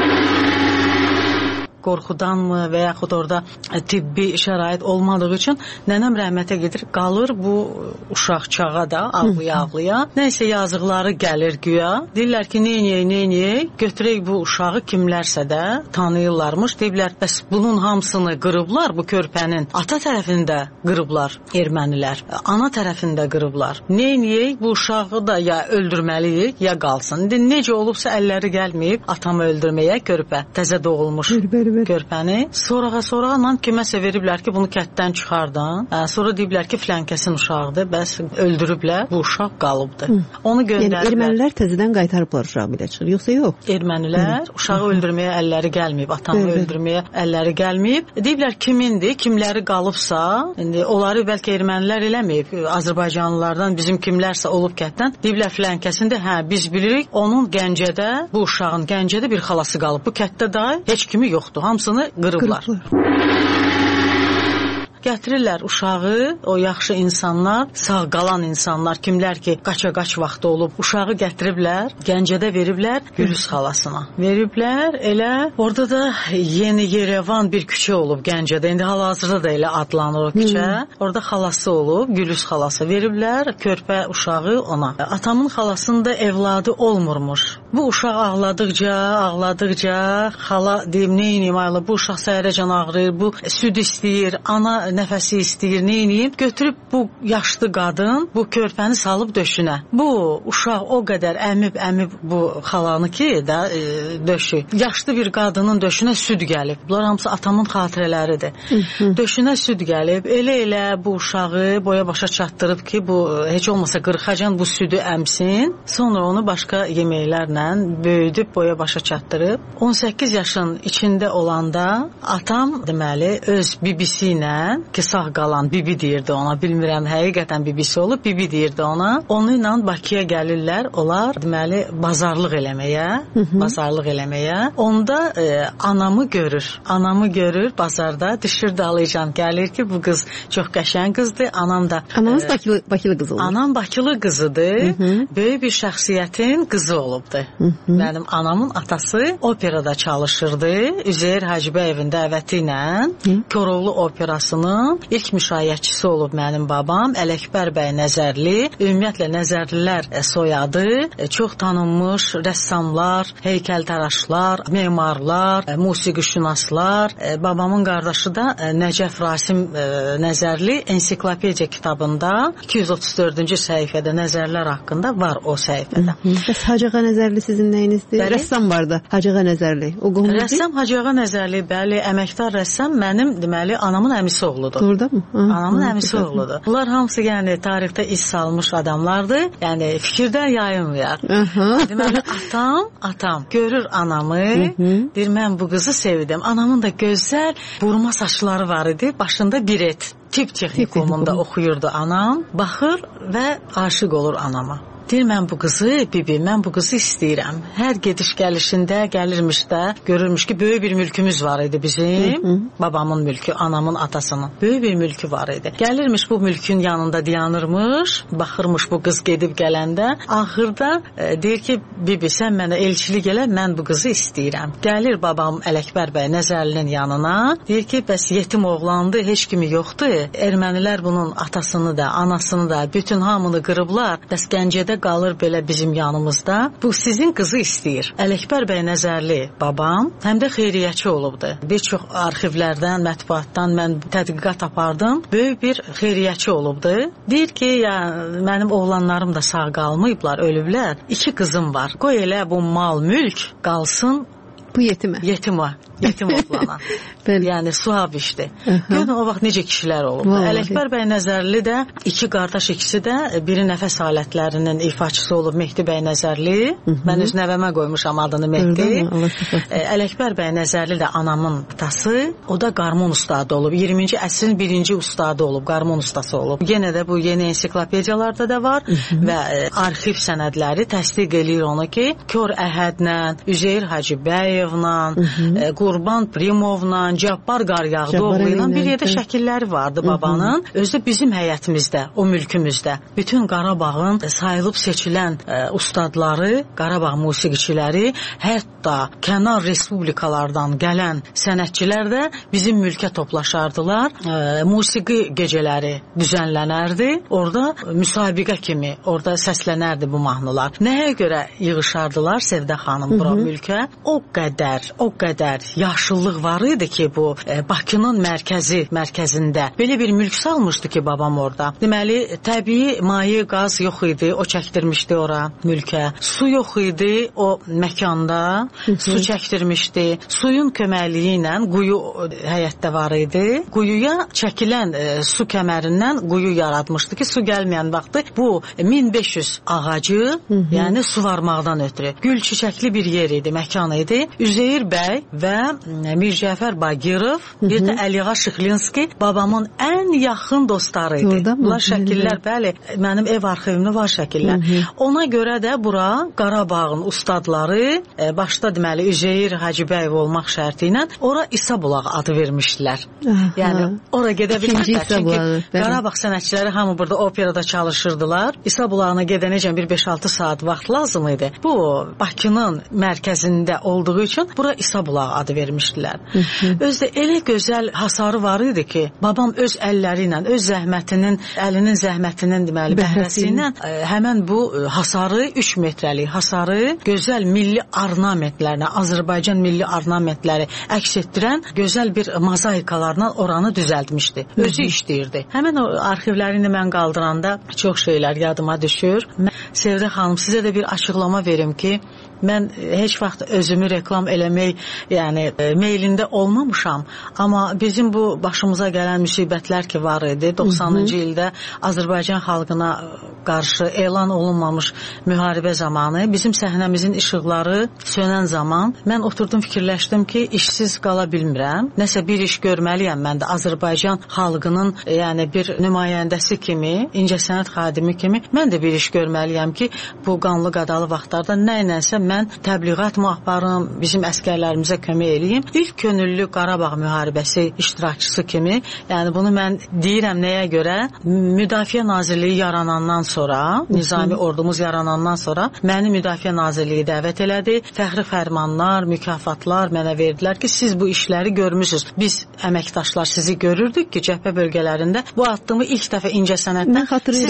Qorxudanmı və yaxud orada tibbi şərait olmadığı üçün nənəm rəhmətə gedir, qalır bu uşaq çağa da ağlaya-ağlaya. Nəysə yazıqları gəlir güya. Deyirlər ki, neyniyək, götürək bu uşağı kimlərsə də tanıyırlarmış. Deyirlər, bəs bunun hamısını qırıblar, bu körpənin ata tərəfində qırıblar ermənilər, ana tərəfində qırıblar. Neyniyək, bu uşağı da ya öldürməliyik, ya qalsın. İndi necə olubsa əlləri gəlməyib atamı öldürməyə körpə, təzə doğulmuş körpəni. Sonra kiməsə veriblər ki, bunu kətdən çıxardan. Sonra deyiblər ki, filankəsin uşağıdır, bəs öldürüblər, bu uşaq qalıbdır. Onu göndəriblər. Yəni ermənilər təzədən qaytarıblar uşağı belə çıxır, yoxsa yox? Ermənilər uşağı öldürməyə əlləri gəlməyib, atamı öldürməyə əlləri gəlməyib. Deyiblər kimindir, kimləri qalıbsa, indi onları bəlkə ermənilər eləməyib, Azərbaycanlılardan bizim kimlərsə olub kətdən. Deyiblər filankəsindir, biz bilirik, onun Gəncədə, bu uşağın Gəncədə bir xalası qalıb. Bu kətdə da heç kimi yoxdur. Hamısını qırıblar. Gətirirlər uşağı, o yaxşı insanlar, sağ qalan insanlar, kimlər ki, qaça-qaç vaxtı olub, uşağı gətiriblər, Gəncədə veriblər Gülüz xalasına. Veriblər, elə orada da Yeni Yerevan bir küçə olub Gəncədə. İndi hal-hazırda da elə adlanır o küçə. Orada xalası olub, Gülüz xalası. Veriblər körpə uşağı ona. Atamın xalasında evladı olmurmuş. Bu uşaq ağladıqca xala deyim, neyniyim ayla, bu uşaq səhərəcən ağrıyır, bu süd istəyir, ana nəfəsi istəyir, neyniyim? Götürüb bu yaşlı qadın bu körpəni salıb döşünə. Bu uşaq o qədər əmib bu xalanı ki, döşü. Yaşlı bir qadının döşünə süd gəlib. Bunlar hamısı atamın xatirələridir. Döşünə süd gəlib. Elə bu uşağı boya başa çatdırıb ki, bu heç olmasa 40-acan bu südü əmsin. Sonra onu başqa yeməklərlə böyüdüb boya başa çatdırıb. 18 yaşın içində olanda atam deməli öz bibisi ilə, ki sağ qalan bibi deyirdi ona, bilmirəm həqiqətən bibisi olub, bibi deyirdi ona. Onunla Bakıya gəlirlər, onlar deməli bazarlıq eləməyə. Onda anamı görür bazarda, düşür dalıcan, gəlir ki, bu qız çox qəşəng qızdır. Anam da Anamız Bakılı qızı olub. Anam Bakılı qızıdır. Böyük bir şəxsiyyətin qızı olubdu. Mənim anamın atası operada çalışırdı. Üzeyir Hacıbəyevin dəvəti ilə Koroğlu operasının ilk müşayiətçisi olub mənim babam. Ələkbər bəy Nəzərli. Ümumiyyətlə Nəzərlilər soyadı. Çox tanınmış rəssamlar, heykəltaraşlar, memarlar, musiqişünaslar. Babamın qardaşı da Nəcəf Rasim Nəzərli ensiklopediya kitabında 234-cü səhifədə Nəzərlər haqqında var o səhifədə. Bəs Hacıağa Nəzərli sizin nəyinizdir? Rəssam var da, Hacıağa Nəzərli. O qohumdur? Rəssam Hacıağa Nəzərli, bəli, əməkdar rəssam mənim deməli anamın əmisi oğludur. Doğrudan mı? Anamın əmisi oğludur. Bunlar hamısı yəni tarixdə iz salmış adamlardır. Yəni fikirlər yayılmıyor. Deməli atam görür anamı, deyir mən bu qızı sevdim. Anamın da gözəl burma saçları var idi, başında biret. Tip texnikumunda oxuyurdu anam. Baxır və aşiq olur anama. Deyir mən bu qızı, mən bu qızı istəyirəm. Hər gediş gəlişində gəlirmiş də, görürmüş ki, böyük bir mülkümüz var idi bizim. Babamın mülkü, anamın, atasının. Böyük bir mülkü var idi. Gəlirmiş bu mülkün yanında dayanırmış, baxırmış bu qız gedib gələndə. Axırda deyir ki, bibi sən mənə elçilik elə, mən bu qızı istəyirəm. Gəlir babam Ələkbər bəy Nəzərlinin yanına. Deyir ki, bəs yetim oğlandı, heç kimi yoxdur. Ermənilər bunun atasını da, anasını da, bütün hamını qırıblar. Bəs Gəncədə qalır belə bizim yanımızda. Bu sizin qızı istəyir. Ələkbər bəy Nəzərli babam həm də xeyriyyəçi olubdu. Bir çox arxivlərdən, mətbuatdan mən tədqiqat apardım. Böyük bir xeyriyyəçi olubdu. Deyir ki, ya mənim oğlanlarım da sağ qalmayıblar, ölüblər. 2 qızım var. Qoy elə bu mal, mülk qalsın bu yetimə. Yetim oğlana. Yəni suab işdir. Görün o vaxt necə kişilər olub. Ələkbər bəy Nəzərli də 2 qardaş, ikisi də biri nəfəs alətlərinin ifaçısı olub Mehdi bəy Nəzərli. Mən öz nəvəmə qoymuşam adını Mehdi. Ələkbər bəy Nəzərli də anamın atası. O da qarmon ustadı olub. 20-ci əsrin 1-ci ustadı olub. Qarmon ustası olub. Yenə də bu yeni ensiklopediyalarda da var və arxiv sənədləri təsdiq eləyir onu ki, Kör Əhədlə, Üzeyir Hacıbəyevlə, Qurban Primovla, Cabbar Qaryağdıoğlu ilə bir yerdə şəkilləri vardı babanın. Özü bizim həyətimizdə, o mülkümüzdə. Bütün Qarabağın sayılıb seçilən ustadları, Qarabağ musiqiçiləri, hətta kənar respublikalardan gələn sənətçilər də bizim mülkə toplaşardılar. Musiqi gecələri düzənlənərdi. Orada müsabiqə kimi, orada səslənərdi bu mahnılar. Nəyə görə yığışardılar Sevdə xanım bura mülkə? O qədər yaşıllıq var idi ki, bu Bakının mərkəzində belə bir mülk salmışdı ki, babam orada. Deməli, təbii maye, qaz yox idi, o çəkdirmişdi ora mülkə. Su yox idi o məkanda, su çəkdirmişdi. Suyun köməkliyi ilə quyu həyətdə var idi. Quyuya çəkilən su kəmərindən quyu yaratmışdı ki, su gəlməyən vaxtı bu 1500 ağacı, yəni suvarmaqdan ötürü. Gül çiçəkli bir yer idi, məkan idi. Üzeyir bəy və Mircəfər Bagirov, bir də Əliğa Şıxlinski babamın ən yaxın dostları idi. Bunlar şəkillər, bəli, mənim ev arxivimdə var şəkillər. Ona görə də bura Qarabağın ustadları, başda deməli Üzeyir Hacıbəyev olmaq şərti ilə ora İsa Bulağı adı vermişdilər. Yəni ora gedə bilmişlər. Çünki Qarabağ sənətçiləri hamı burada operada çalışırdılar. İsa Bulağına gedənəcən bir 5-6 saat vaxt lazım idi. Bu Bakının mərkəzində olduğu üçün bura İsa Bulağı adı vermişdilər. Özdə elə gözəl hasarı var idi ki, babam öz əlləri ilə, öz zəhmətinin, əlinin zəhmətinin deməli bəhrəsi ilə həmən bu hasarı 3 metrəlik hasarı gözəl milli ornamentlərlə, Azərbaycan milli ornamentləri əks etdirən gözəl bir mozaikalarla oranı düzəltmişdi. Özü işləyirdi. Həmən o arxivlərini mən qaldıranda çox şeylər yadıma düşür. Sevdə xanım, sizə də bir açıqlama verim ki, mən heç vaxt özümü reklam eləmək, yəni meylində olmamışam, amma bizim bu başımıza gələn müsibətlər ki var idi, 90-cı ildə Azərbaycan xalqına qarşı elan olunmamış müharibə zamanı bizim səhnəmizin işıqları sönən zaman mən oturdum, fikirləşdim ki, işsiz qala bilmirəm, nəsə bir iş görməliyəm mən də Azərbaycan xalqının yəni bir nümayəndəsi kimi, incəsənət xadimi kimi mən də bir iş görməliyəm ki, bu qanlı qadalı vaxtlarda nə ilənsə mən təbliğat mı aparım, bizim əskərlərimizə kömək eləyim. İlk könüllü Qarabağ müharibəsi iştirakçısı kimi, yəni bunu mən deyirəm nəyə görə? Müdafiə Nazirliyi yaranandan sonra, Nizami ordumuz yaranandan sonra məni Müdafiə Nazirliyi dəvət elədi. Fəxri fərmanlar, mükafatlar mənə verdilər ki, siz bu işləri görmüsünüz. Biz əməkdaşlar sizi görürdük ki, cəbhə bölgələrində bu addımı ilk dəfə incəsənətdən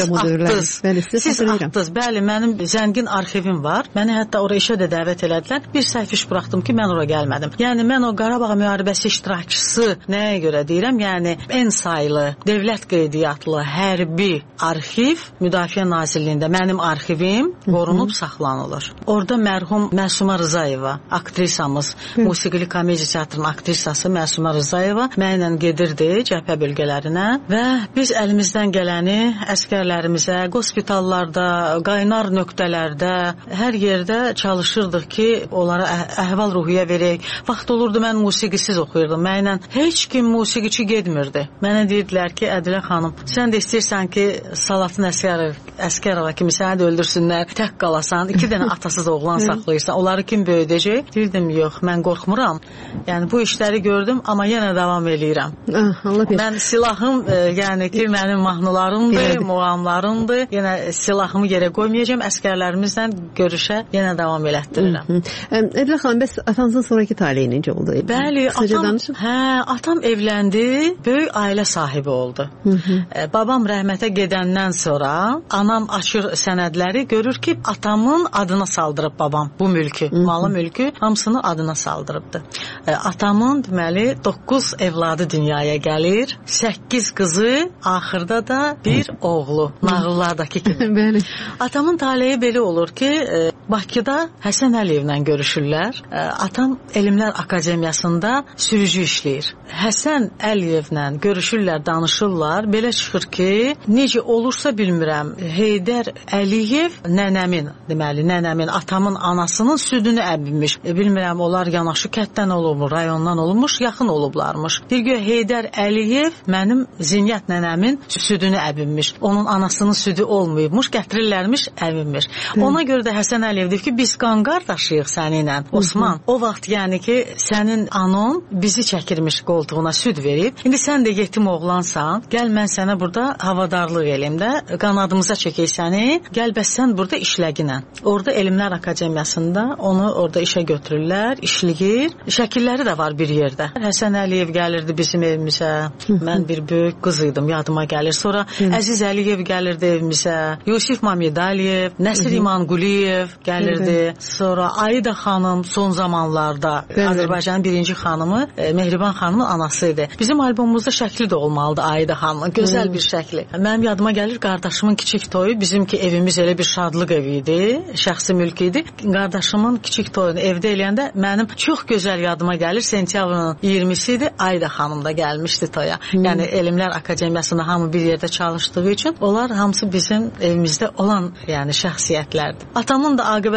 siz atdınız. Bəli, mənim zəngin arxivim var. Məni hətta oraya işə də dəvət elədilər. Bir səhv iş buraxdım ki, mən ora gəlmədim. Yəni mən o Qarabağ müharibəsi iştirakçısı nəyə görə deyirəm? Yəni ən saylı dövlət qeydiyyatlı hərbi arxiv Müdafiə Nazirliyində mənim arxivim qorunub saxlanılır. Orada mərhum Məsuma Rızayeva, aktrisamız, musiqili komediya teatrının aktrisası Məsuma Rızayeva mənlə gedirdi cəbhə bölgələrinə və biz əlimizdən gələni əskərlərimizə, hospitallarda, qaynar nöqtələrdə, hər yerdə çalışırdıq ki, onlara əhval-ruhiyyə verək. Vaxt olurdu, mən musiqisiz oxuyurdum. Mənlə heç kim musiqiçi getmirdi. Mənə deyirdilər ki, Ədilə xanım, sən də istəyirsən ki, Salatın Əskərova kimi səni də öldürsünlər, tək qalasan, 2 dənə atasız oğlan saxlayırsan, onları kim böyüdəcək? Deyirdim, yox, mən qorxmuram. Yəni, bu işləri gördüm, amma yenə davam eləyirəm. Mən silahım, yəni ki, mənim mahnılarımdır, muğamlarımdır. Yenə silahımı yerə qoymayacağım, əskərlərimizlə görüşə yenə davam elətdirirəm. Ədilə xanım, bəs atanızın sonraki taleyi necə oldu? Bəli, atam evləndi, böyük ailə sahibi oldu. Babam rəhmətə gedəndən sonra anam açır sənədləri, görür ki, atamın adına saldırıb babam bu mülkü, malı mülkü hamısını adına saldırıbdı. Atamın deməli 9 evladı dünyaya gəlir, 8 qızı, axırda da bir oğlu, nağıllardakı kimi. Atamın taleyi belə olur ki, Bakıda Həsən Əliyevlə görüşürlər. Atam Elmlər Akademiyasında sürücü işləyir. Həsən Əliyevlə görüşürlər, danışırlar. Belə çıxır ki, necə olursa bilmirəm, Heydər Əliyev nənəmin, deməli, nənəmin, atamın anasının südünü əbinmiş. Bilmirəm, onlar yanaşı kətdən olubmuş, rayondan olmuş, yaxın olublarmış. Bir gün Heydər Əliyev mənim Zinyət nənəmin südünü əbinmiş. Onun anasının südü olmayıbmış, gətirirlərmiş, əbinmiş. Ona görə də Həsən Əliyev deyir ki, biz qan qardaşıyıq səninlə, Osman. O vaxt yəni ki, sənin anon bizi çəkirmiş qoltuğuna süd verib. İndi sən də yetim oğlansan, gəl mən sənə burada havadarlıq eləyim də, qanadımıza çəkək səni, gəl bəs sən burada işləginə. Orada Elmlər Akademiyasında onu orada işə götürürlər, işləyir. Şəkilləri də var bir yerdə. Həsən Əliyev gəlirdi bizim evimizə. Mən bir böyük qız idim, yadıma gəlir. Sonra Əziz Əliyev gəlirdi evimizə. Yusif Mamedaliyev, Nəsir İmanquliyev gəlirdi. Sonra Aida xanım son zamanlarda Azərbaycanın birinci xanımı, Mehriban xanımın anası idi. Bizim albomumuzda şəkli də olmalıdı Aida xanımın. Gözəl bir şəkli. Mənim yadıma gəlir qardaşımın kiçik toyu, bizimki evimiz elə bir şadlıq evi idi, şəxsi mülk idi. Qardaşımın kiçik toyunu evdə eləyəndə mənim çox gözəl yadıma gəlir. Sentyabrın 20-si idi, Aida xanım da gəlmişdi toya. Yəni Elmlər Akademiyasında hamı bir yerdə çalışdığı üçün onlar hamısı bizim evimizdə olan yəni şəxsiyyətlərdir. Atamın da aqibəti belə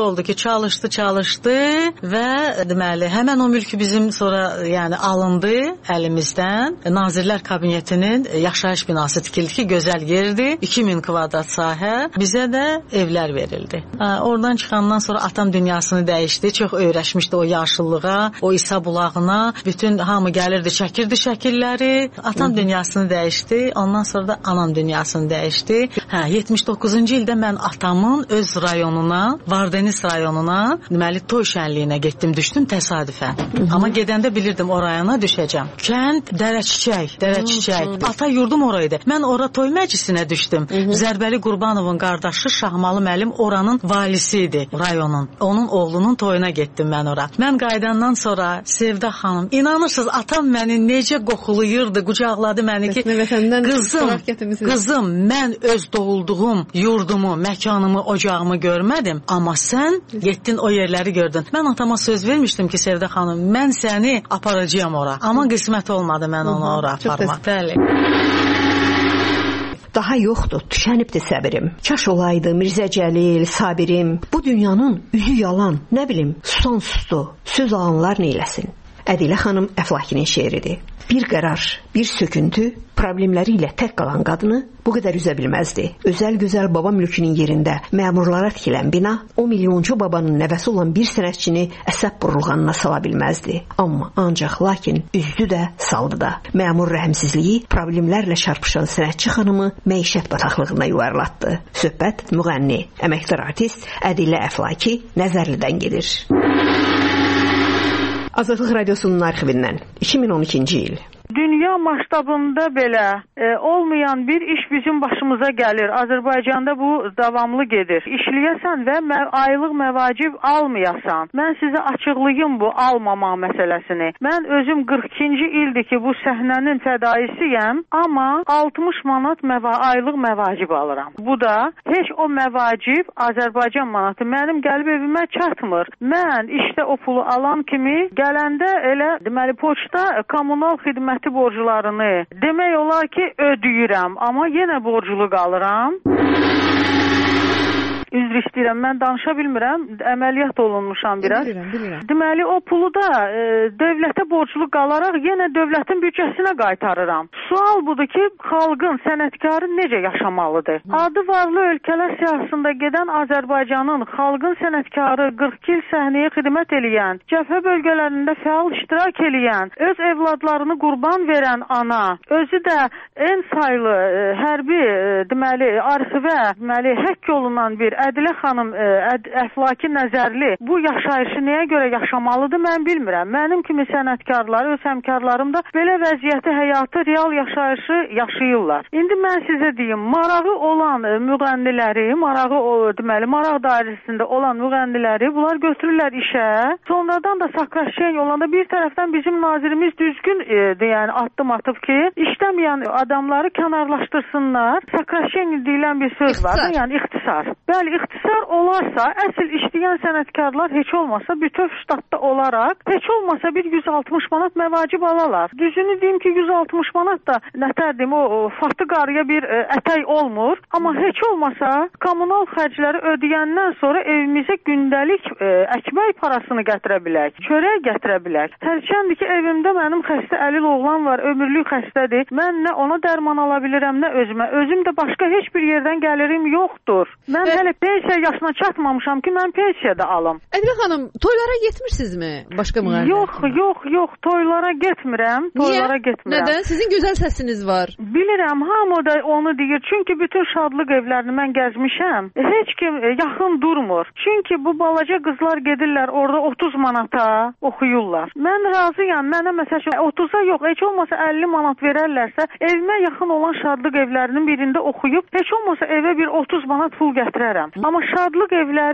oldu ki, çalışdı və deməli, həmən o mülk bizim sonra yəni alındı əlimizdən. Nazirlər Kabinetinin yaşayış binası tikildi ki, gözəl yerdir. 2000 kvadrat sahə. Bizə də evlər verildi. Oradan çıxandan sonra atam dünyasını dəyişdi. Çox öyrəşmişdi o yaşıllığa, o İsa bulağına. Bütün hamı gəlirdi, çəkirdi şəkilləri. Atam dünyasını dəyişdi. Ondan sonra da anam dünyasını dəyişdi. 79-cu ildə mən atamın öz rayonuna, Vardeniz rayonuna, deməli toy şənliyinə getdim, düşdüm təsadüfən. Amma gedəndə bilirdim o rayona düşəcəm. Kənd Dərəçiçək. Ata yurdum oraydı. Mən ora toy məclisinə düşdüm. Zərbəli Qurbanovun qardaşı Şahmalı müəllim oranın valisi idi rayonun. Onun oğlunun toyuna getdim mən ora. Mən qayıdandan sonra Sevda xanım, inanırsınız atam məni necə qoxulayırdı, qucaqladı məni ki, qızım, mən öz doğulduğum yurdumu, məkanımı, ocağımı görmədim, amma sən getdin o yerləri gördün. Mən atama söz vermişdim ki, Sevda xanım, mən səni aparacağam ora. Amma qismət olmadı mən onu ora aparmaq. Bəli. Daha yoxdur, tükənibdir səbirim. Kaş olaydı Mirzə Cəlil, Sabirim. Bu dünyanın üzü yalan, nə bilim, sonsuzdur. Söz alanlar neyləsin? Ədilə xanım Əflakinin şeiridir. Bir qərar, bir söküntü, problemləri ilə tək qalan qadını bu qədər üzə bilməzdi. Özəl gözəl baba mülkünün yerində məmurlara tikilən bina o milyoncu babanın nəvəsi olan bir sənətçini əsəb burulğanına sala bilməzdi. Amma ancaq lakin üzdü də, saldı da. Məmur rəhmsizliyi problemlərlə çarpışan sənətçi xanımı məişət bataqlığına yuvarlatdı. Söhbət müğənni, əməkdar artist Ədilə Əflaki Nəzərlidən gedir. Azadlıq Radiosunun arxivindən 2012-ci il. Dünya masştabında belə olmayan bir iş bizim başımıza gəlir. Azərbaycanda bu davamlı gedir. İşləyəsən və aylıq məvacib almayasan. Mən sizə açıqlayım bu almama məsələsini. Mən özüm 42-ci ildir ki, bu səhnənin fədaisiyəm, amma 60 manat aylıq məvacib alıram. Bu da heç o məvacib Azərbaycan manatı mənim gəlib evimə çatmır. Mən işdə o pulu alan kimi gələndə elə deməli poçta kommunal xidməti borclarını demək olar ki ödəyirəm, amma yenə borclu qalıram. Üzr istəyirəm, mən danışa bilmirəm, əməliyyat olunmuşam biraz. Bilirəm. Deməli, o pulu da dövlətə borclu qalaraq yenə dövlətin büdcəsinə qaytarıram. Sual budur ki, xalqın, sənətkarı necə yaşamalıdır? Adı varlı ölkələr siyasında gedən Azərbaycanın xalqın sənətkarı 40 il səhnəyə xidmət eləyən, cəbhə bölgələrində fəal iştirak eləyən, öz evladlarını qurban verən ana, özü də en saylı hərbi, deməli, arxivə, deməli, həkk olunan bir Ədilə xanım Əflaki Nəzərli bu yaşayışı nəyə görə yaşamalıdır, mən bilmirəm. Mənim kimi sənətkarlar, öz həmkarlarım da belə vəziyyəti, həyatı, real yaşayışı yaşayırlar. İndi mən sizə deyim, marağı olan müğənniləri, deməli, maraq dairəsində olan müğənniləri bunlar götürürlər işə. Sonradan da Sakraşen olanda bir tərəfdən bizim nazirimiz düzgün yəni addım atıb ki, işləməyən adamları kənarlaşdırsınlar. Sakraşen deyilən bir söz var, yəni ixtisar. Bəli, ixtisar olarsa, əsl işləyən sənətkarlar heç olmasa bütöv ştatda olaraq, heç olmasa bir 160 manat məvacib alalar. Düzünü deyim ki, 160 manat da nətərdim, o fatı qarıya bir ətək olmur. Amma heç olmasa kommunal xərcləri ödəyəndən sonra evimizə gündəlik əkmək parasını gətirə bilək, çörək gətirə bilək. Hərçəndir ki, evimdə mənim xəstə əlil oğlan var, ömürlük xəstədir. Mən nə ona dərman ala bilirəm, nə özümə. Özüm də başqa heç bir yerdən gəlirim yoxdur. Mən hələ pensiya yaşına çatmamışam ki, mən pensiyada alım. Ədilə xanım, toylara getmirsinizmi başqa müğənnilərlə? Yox, toylara getmirəm. Niyə? Nədən? Sizin gözəl səsiniz var. Bilirəm, hamı da onu deyir. Çünki bütün şadlıq evlərini mən gəzmişəm. Heç kim yaxın durmur. Çünki bu balaca qızlar gedirlər orada 30 manata oxuyurlar. Mən razıyam. Mənə məsələn 30-a yox, heç olmasa 50 manat verərlərsə, evimə yaxın olan şadlıq evlərinin birində oxuyub, heç olmasa evə bir 30 manat pul gətirərəm. Amma şadlıq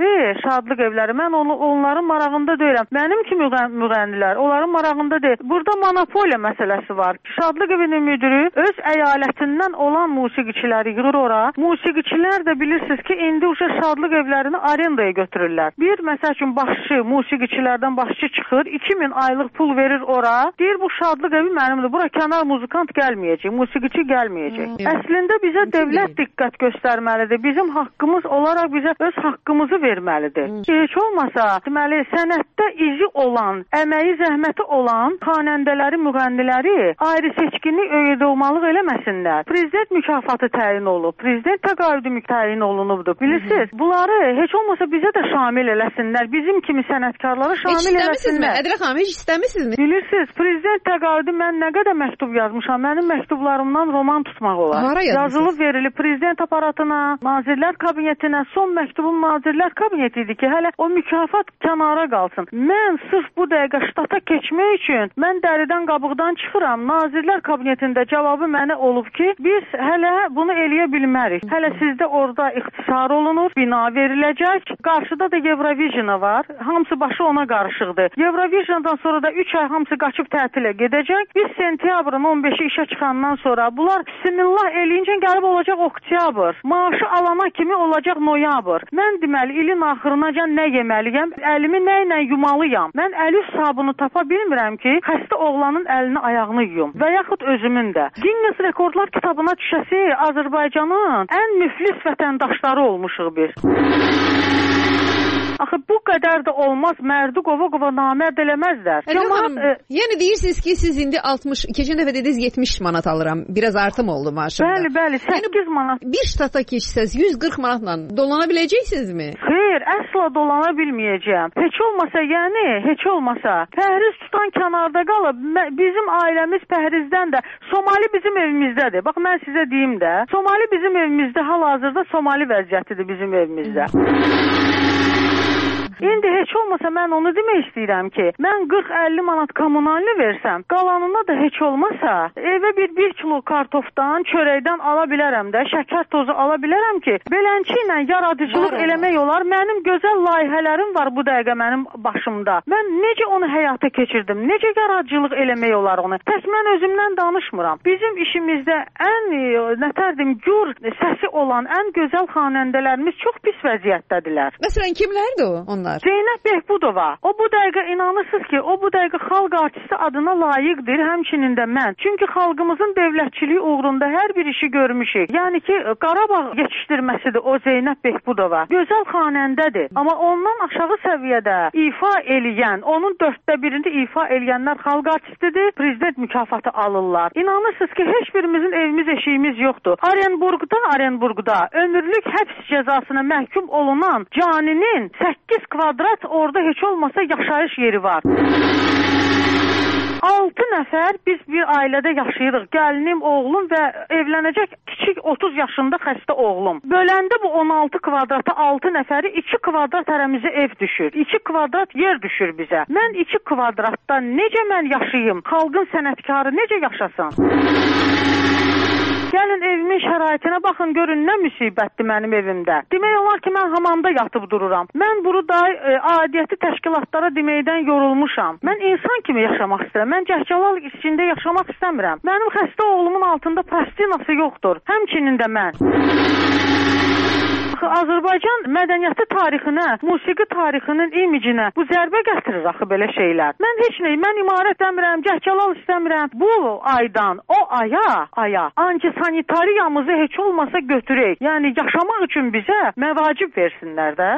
evləri, mən onların marağında deyirəm. Mənim kimi müğənnilər, onların marağında deyil. Burada monopoliya məsələsi var. Şadlıq evinin müdürü öz əyalətindən olan musiqiçiləri yığır ora. Musiqiçilər də bilirsiniz ki, indi uşaq şadlıq evlərini arendaya götürürlər. Bir, məsəl üçün, başçı, musiqiçilərdən başçı çıxır, 2000 aylıq pul verir ora. Deyir, bu şadlıq evi mənimdir. Bura kənar muzikant gəlməyəcək, musiqiçi gəlməyəcək. Əslində bizə dövlət diqqət göstərməlidir. Bizim haqqımız olaraq olaraq bizə öz haqqımızı verməlidir. Heç olmasa, deməli, sənətdə izi olan, əməyi, zəhməti olan xanəndələri, müğənniləri ayrı seçkinlik doğmalıq eləməsinlər. Prezident mükafatı təyin olub, prezident təqaüdü təyin olunubdur. Bilirsiniz, bunları heç olmasa bizə də şamil eləsinlər, bizim kimi sənətkarlara şamil eləsinlər. Ədirə xanım, heç istəmirsinizmi? Bilirsiniz, prezident təqaüdü mən nə qədər məktub yazmışam, mənim məktublarımdan roman tutmaq olar. Yazılıb verilib prezident aparatına, Nazirlər Kabinetinə, son məktubum Nazirlər Kabineti idi ki, hələ o mükafat kənara qalsın. Mən sırf bu dəqiqə ştata keçmək üçün mən dəridən qabıqdan çıxıram. Nazirlər Kabinetində cavabı mənə olub ki, biz hələ bunu eləyə bilmərik. Hələ sizdə orada ixtisar olunur, bina veriləcək. Qarşıda da Eurovision var. Hamısı başı ona qarışıqdır. Eurovisiondan sonra da 3 ay hamısı qaçıb tətilə gedəcək. Biz sentyabrın 15-i işə çıxandan sonra bunlar bismillah eləyincə gəlib olacaq oktyabr. Maaşı alana kimi olacaq noyabr. Mən deməli ilin axırınacan nə yeməliyəm? Əlimi nə ilə yumalıyam? Mən əl üst sabunu tapa bilmirəm ki, xəstə oğlanın əlini ayağını yuyum və yaxud özümün də. Guinness Rekordlar kitabına düşəsi Azərbaycanın ən müflis vətəndaşları olmuşuq biz. Axı bu qədər də olmaz, mərdi qova namərd eləməzlər. Yəni deyirsiniz ki, siz indi 60, keçən dəfə dediniz 70 manat alıram. Biraz artım oldu maaşımda. Bəli, 8 manat. Bir ştata keçsəz 140 manatla dolana biləcəksinizmi? Xeyr, əsla dolana bilməyəcəm. Heç olmasa, pəhriz tutan kənarda qalıb, bizim ailəmiz pəhrizdən də, Somali bizim evimizdədir. Bax, mən sizə deyim də, Somali bizim evimizdə, hal-hazırda Somali vəziyyətidir bizim evimizdə. İndi heç olmasa mən onu demək istəyirəm ki, mən 40-50 manat kommunalini versəm, qalanına da heç olmasa evə bir kilo kartofdan, çörəkdən ala bilərəm də, şəkər tozu ala bilərəm ki, beləncə ilə yaradıcılıq eləmək olar. Mənim gözəl layihələrim var bu dəqiqə mənim başımda. Mən necə onu həyata keçirdim, necə yaradıcılıq eləmək olar onu. Təs mən özümdən danışmıram. Bizim işimizdə ən gür səsi olan, ən gözəl xanəndələrimiz çox pis vəziyyətdədirlər. Məsələn, kimlərdir o onlar? Zeynəb Behbudova. O bu dəqiqə inanırsınız ki, o bu dəqiqə xalq artisti adına layiqdir, həmçinin də mən. Çünki xalqımızın dövlətçiliyi uğrunda hər bir işi görmüşük. Yəni ki, Qarabağ yetişdirməsidir o Zeynəb Behbudova. Gözəl xanəndədir. Amma ondan aşağı səviyyədə ifa eləyən, onun 1/4-də ifa eləyənlər xalq artistidir, prezident mükafatı alırlar. İnanırsınız ki, heç birimizin evimiz, eşiyimiz yoxdur. Orenburqda ömürlük həbs cəzasına məhkum olunan caninin 8 kvadrat orada heç olmasa yaşayış yeri var. 6 nəfər biz bir ailədə yaşayırıq. Gəlinim, oğlum və evlənəcək kiçik 30 yaşında xəstə oğlum. Böləndə bu 16 kvadrata 6 nəfəri 2 kvadrat hərəmizə ev düşür. 2 kvadrat yer düşür bizə. Mən 2 kvadratda necə mən yaşayım? Xalqın sənətkarı necə yaşasın? Gəlin evimin şəraitinə baxın, görün nə müsibətdir mənim evimdə. Demək olar ki, mən hamamda yatıb dururam. Mən burada aidiyyəti təşkilatlara deməkdən yorulmuşam. Mən insan kimi yaşamaq istəyirəm. Mən cəhcəlal içində yaşamaq istəmirəm. Mənim xəstə oğlumun altında plastinası yoxdur. Həmçinin də mən. Azərbaycan mədəniyyəti tarixinə, musiqi tarixinin imicinə bu zərbə gətirir axı belə şeylər. Mən imarət istəmirəm, cəhcəlal istəmirəm. Bu aydan o aya antisanitariyamızı heç olmasa götürək. Yəni yaşamaq üçün bizə məvacib versinlər də.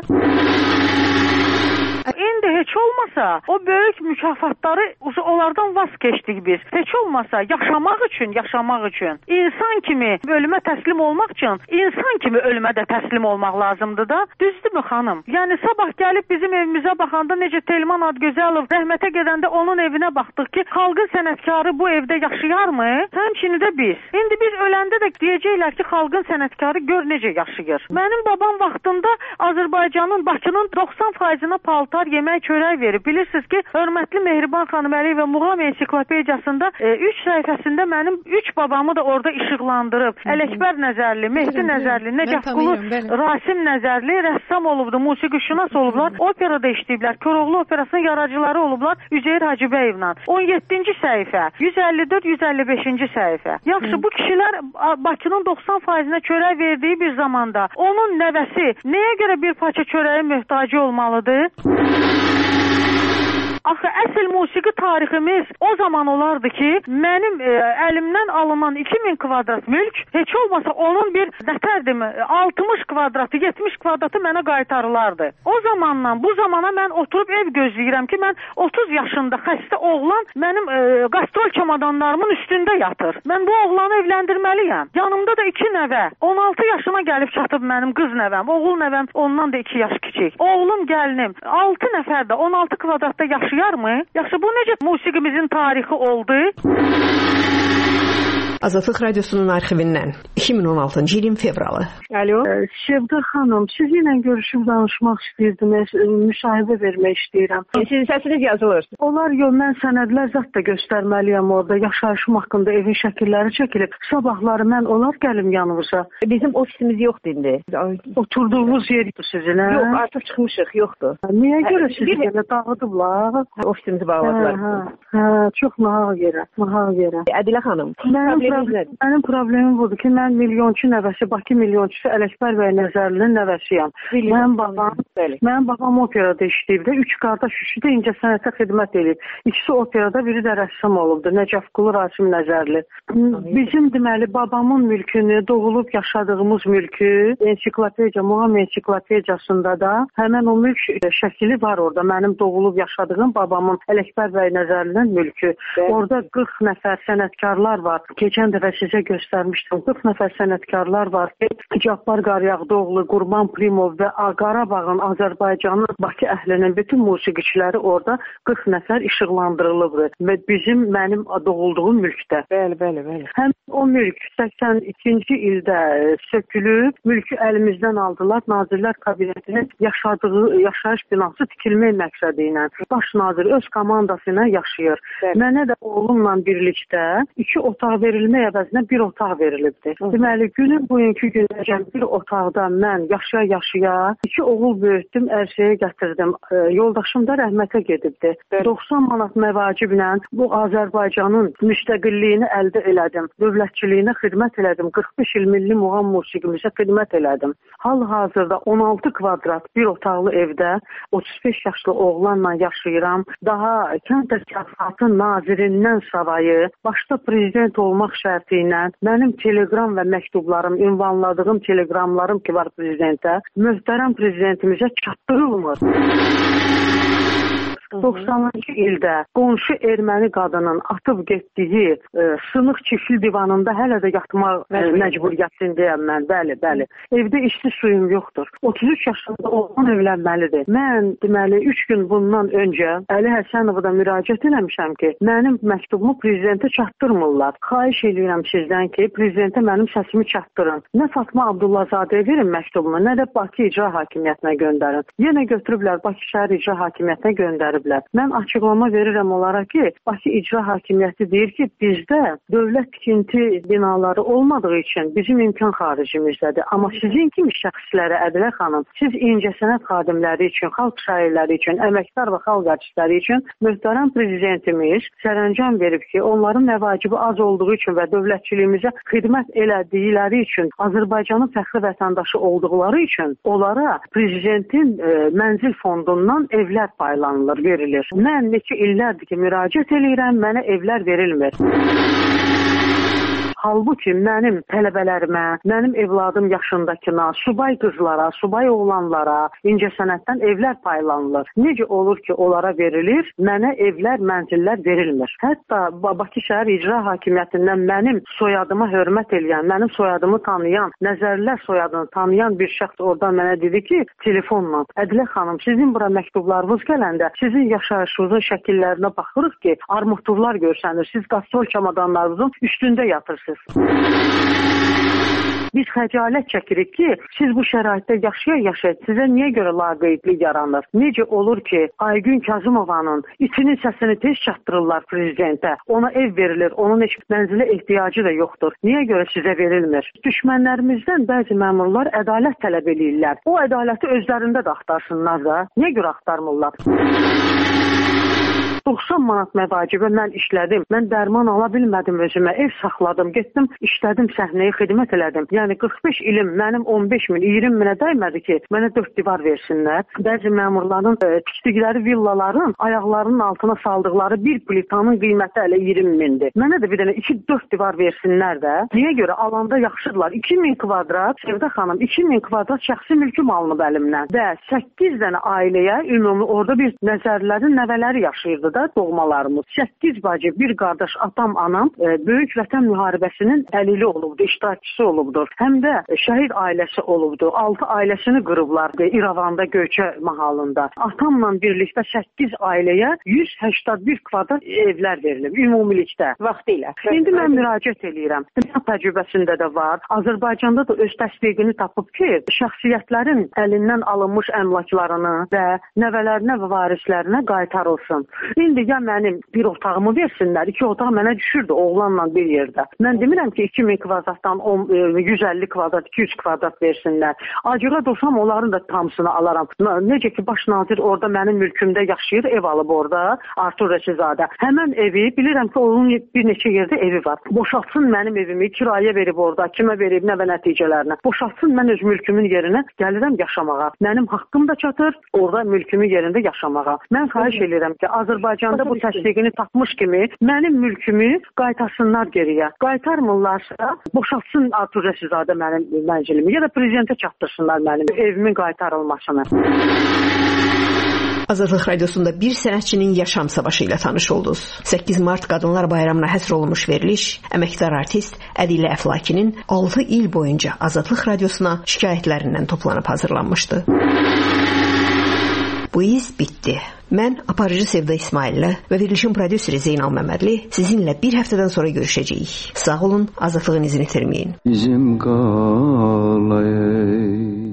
İndi heç olmasa o böyük mükafatları onlardan vaz keçdik biz. Heç olmasa yaşamaq üçün, insan kimi ölümə təslim olmaq üçün, insan kimi ölümə də təslim olmaq lazımdır da. Düzdürmü xanım? Yəni sabah gəlib bizim evimizə baxanda necə Telman Adgözəlov rəhmətə gedəndə onun evinə baxdıq ki, xalqın sənətkarı bu evdə yaşayarmı? Həmçinin də biz. İndi biz öləndə də deyəcəklər ki, xalqın sənətkarı gör necə yaşayır. Mənim babam vaxtında Azərbaycanın, Bakının 90%-nə paltar, yemək, çörək verib. Bilirsiniz ki, hörmətli Mehriban xanım Əliyeva Muğam ensiklopediyasında 3 səhifəsində mənim 3 babamı da orada işıqlandırıb. Ələkbər Nəzərli, Mehdi Nəzərli, Nəcəfqulu Rasim Nəzərli rəssam olubdu, musiqişünas olublar, operada işləyiblər. Koroğlu operasının yaradıcıları olublar Üzeyir Hacıbəyevlə. 17-ci səhifə, 154-155-ci səhifə. Yaxşı, bu kişilər Bakının 90%-nə çörək verdiyi bir zamanda onun nəvəsi nəyə görə bir parça çörəyə möhtacı olmalıdır? Axı əsl musiqi tariximiz o zaman olardı ki, mənim əlimdən alınan 2000 kvadrat mülk heç olmasa onun bir nətərdim 60 kvadratı, 70 kvadratı mənə qaytarılardı. O zamandan bu zamana mən oturub ev gözləyirəm ki, mən 30 yaşında xəstə oğlan mənim qastrol çamadanlarımın üstündə yatır. Mən bu oğlanı evləndirməliyəm. Yanımda da 2 nəvə. 16 yaşıma gəlib çatıb mənim qız nəvəm. Oğul nəvəm ondan da 2 yaş kiçik. Oğlum, gəlinim 6 nəfər də 16 kvadratda yaşayarmı? Yaxşı, bu necə musiqimizin tarixi oldu? Azadlıq Radiosunun arxivindən 2016-cı ilin fevralı. Alo. Şevda xanım, sizinlə görüşüb danışmaq istəyirdim, müşahibə vermək istəyirəm. Sizin səsiniz yazılır. Onlar mən sənədlər zət də göstərməliyəm orada. Yaşayışım haqqında evin şəkilləri çəkilib. Sabahları mən onlar gəlim yanımıza. Bizim ofisimiz yoxdur indi. Oturduğunuz yer sizin, hə? Yox, artıq çıxmışıq, yoxdur. Niyə görə sizi belə dağıdıblar? Ofisimizi bağladılar. Hə, çox nahaq yerə. Ədilə xanım, mənim problemim budur ki, mən milyonçu nəvəsi, Bakı milyonçusu Ələkbər bəy Nəzərlinin nəvəsiyəm. Mənim babam operada işləyib də, 3 qardaş, 3-ü də incəsənətə xidmət edib. İkisi operada, biri də rəssam olubdur, Nəcəfqulu Rasim Nəzərli. Bizim deməli, babamın mülkünü, doğulub yaşadığımız mülkü, ensiklopediya, Muğam ensiklopediyasında da həmən o mülk şəkili var orada. Mənim doğulub yaşadığım babamın Ələkbər bəy Nəzərlinin mülkü. Orada 40 nəfər sənətkarlar var. Keçən dəfə sizə göstərmişdim. 40 nəfər sənətkarlar var ki, Cabbar Qaryağdıoğlu, Qurban Primov və Qarabağın, Azərbaycanın, Bakı əhlinin bütün musiqiçiləri orada 40 nəfər işıqlandırılıbdır. Və mənim doğulduğum mülkdə. Bəli. Həm o mülk 82-ci ildə sökülüb, mülkü əlimizdən aldılar. Nazirlər Kabinetinin yaşayış binası tikilmək məqsədi ilə. Baş nazir öz komandası ilə yaşayır. Mənə də oğlumla birlikdə 2 otaq verilmək əvəzinə 1 otaq verilibdir. Deməli, günün bugünkü günəcən bir otaqda mən yaşaya 2 oğul böyütdüm, ərsəyə gətirdim. Yoldaşım da rəhmətə gedibdir. 90 manat məvaciblə bu Azərbaycanın müstəqilliyini əldə elədim. Dövlətçiliyinə xidmət elədim. 45 il milli muğam musiqimizə xidmət elədim. Hal-hazırda 16 kvadrat bir otaqlı evdə 35 yaşlı oğlanla yaşayıram. Daha kənd təsərrüfatı nazirindən savayı, başda prezident olmaq şərti ilə mənim telegram və məktublarım, ünvanladığım telegramlarım ki var prezidentə, möhtərəm prezidentimizə çatdırılmır. 90-cı ildə qonşu erməni qadının atıb getdiyi sınıq çiftli divanında hələ də yatmaq məcburiyyətindəyəm mən. Bəli. Evdə içli suyum yoxdur. 33 yaşında oğlan evlənməlidir. Mən deməli 3 gün bundan öncə Əli Həsənov'a da müraciət eləmişəm ki, mənim məktubumu prezidentə çatdırmırlar. Xahiş edirəm sizdən ki, prezidentə mənim səsimi çatdırın. Nə Fatma Abdullazadəyə verin məktubumu, nə də Bakı İcra Hakimiyyətinə göndərin. Yenə götürüblər Bakı Şəhər İcra Hakimiyyətinə göndəriblər. Mən açıqlama verirəm onlara ki, Bakı İcra Hakimiyyəti deyir ki, bizdə dövlət tikinti binaları olmadığı üçün bizim imkan xaricimizdədir. Amma sizin kimi şəxslərə, Ədilə xanım, siz incəsənət xadimləri üçün, xalq şairləri üçün, əməkdar və xalq artistləri üçün möhtərəm prezidentimiz sərəncam verib ki, onların məvacibi az olduğu üçün və dövlətçiliyimizə xidmət elədikləri üçün, Azərbaycanın fəxri vətəndaşı olduqları üçün onlara prezidentin mənzil fondundan evlər paylanılır, verilir. Mən neçə illərdir ki, müraciət eləyirəm, mənə evlər verilmir. Halbuki mənim tələbələrimə, mənim evladım yaşındakına, subay qızlara, subay oğlanlara incəsənətdən evlər paylanılır. Necə olur ki, onlara verilir, mənə evlər, mənzillər verilmir. Hətta Bakı Şəhər İcra Hakimiyyətindən mənim soyadıma hörmət eləyən, mənim soyadımı tanıyan, Nəzərlilər soyadını tanıyan bir şəxs oradan mənə dedi ki, telefonla, Ədilə xanım, sizin bura məktublarınız gələndə, sizin yaşayışınızın şəkillərinə baxırıq ki, armudurlar görsənir, siz qastrol çamadanlarınızın üstündə yatırsınız. Biz xəcalət çəkirik ki, siz bu şəraitdə yaşaya-yaşaya sizə niyə görə laqeydlik yaranır? Necə olur ki, Aygün Kazımovanın itinin səsini tez çatdırırlar prezidentə, ona ev verilir, onun heç mənzilə ehtiyacı da yoxdur. Niyə görə sizə verilmir? Düşmənlərimizdən bəzi məmurlar ədalət tələb edirlər. O ədaləti özlərində də axtarsınlar da. Niyə görə axtarmırlar? 90 manat məvacibə mən işlədim. Mən dərman ala bilmədim özümə. Ev saxladım, getdim, işlədim, səhnəyə xidmət elədim. Yəni 45 ilim mənim 15 min, 20 minə dəymədi ki, mənə 4 divar versinlər. Bəzi məmurların tikdikləri villaların ayaqlarının altına saldıqları bir plitanın qiyməti hələ 20 mindir. Mənə də bir dənə 2-4 divar versinlər də. Niyə görə? Alanda yaxşıdırlar. 2000 kvadrat, Sevda xanım, 2000 kvadrat şəxsi mülküm alınıb əlimdən. Və 8 dənə ailəyə ümumi orada bir nəzərlərin nəvələri yaşayırdı da, doğmalarımız. 8 bacı, bir qardaş, atam, anam Böyük Vətən müharibəsinin əlili olubdu, iştirakçısı olubdur. Həm də şəhid ailəsi olubdu. 6 ailəsini qırıblar İrəvanda, Göyçə mahalında. Atamla birlikdə 8 ailəyə 181 kvadrat evlər verilib ümumilikdə vaxtilə. İndi mən müraciət eləyirəm. Dünya təcrübəsində də var. Azərbaycanda da öz təsdiqini tapıb ki, şəxsiyyətlərin əlindən alınmış əmlaklarını və nəvələrinə və varislərinə qaytarılsın. İndi ya mənim bir otağımı versinlər, 2 otaq mənə düşürdü oğlanla bir yerdə. Mən demirəm ki, 2000 kvadratdan 150 kvadrat, 200 kvadrat versinlər. Acığa dursam onların da tamsını alaram. Necə ki, baş nazir orada mənim mülkümdə yaşayır, ev alıb orada, Artur Rəşizadə. Həmən evi, bilirəm ki, onun bir neçə yerdə evi var. Boşaltsın mənim evimi, kirayə verib orada, kimə verib, nə və nəticələrinə. Boşaltsın mən öz mülkümün yerinə gəlirəm yaşamağa. Mənim haqqım da çatır, orada mülkümün yerində yaşamağa. Mən xahiş edirəm ki, Azərbaycanda bu təsdiqini tapmış kimi mənim mülkümü qaytarsınlar geriyə. Qaytarmırlarsa, boşaltsın Artur Rəşizadə mənim mənzilimi, ya da prezidentə çatdırsınlar mənim evimin qaytarılmasını. Azadlıq Radiosunda bir sənətçinin yaşam savaşı ilə tanış oldunuz. 8 Mart Qadınlar Bayramına həsr olunmuş veriliş, əməkdar artist Ədilə Əflakinin 6 il boyunca Azadlıq Radiosuna şikayətlərindən toplanıb hazırlanmışdı. Bu iz bitdi. Mən aparıcı Sevda İsmaillə və verilişin prodüseri Zeynal Məmmədli sizinlə bir həftədən sonra görüşəcəyik. Sağ olun, azadlığın izini itirməyin. Bizim qalayı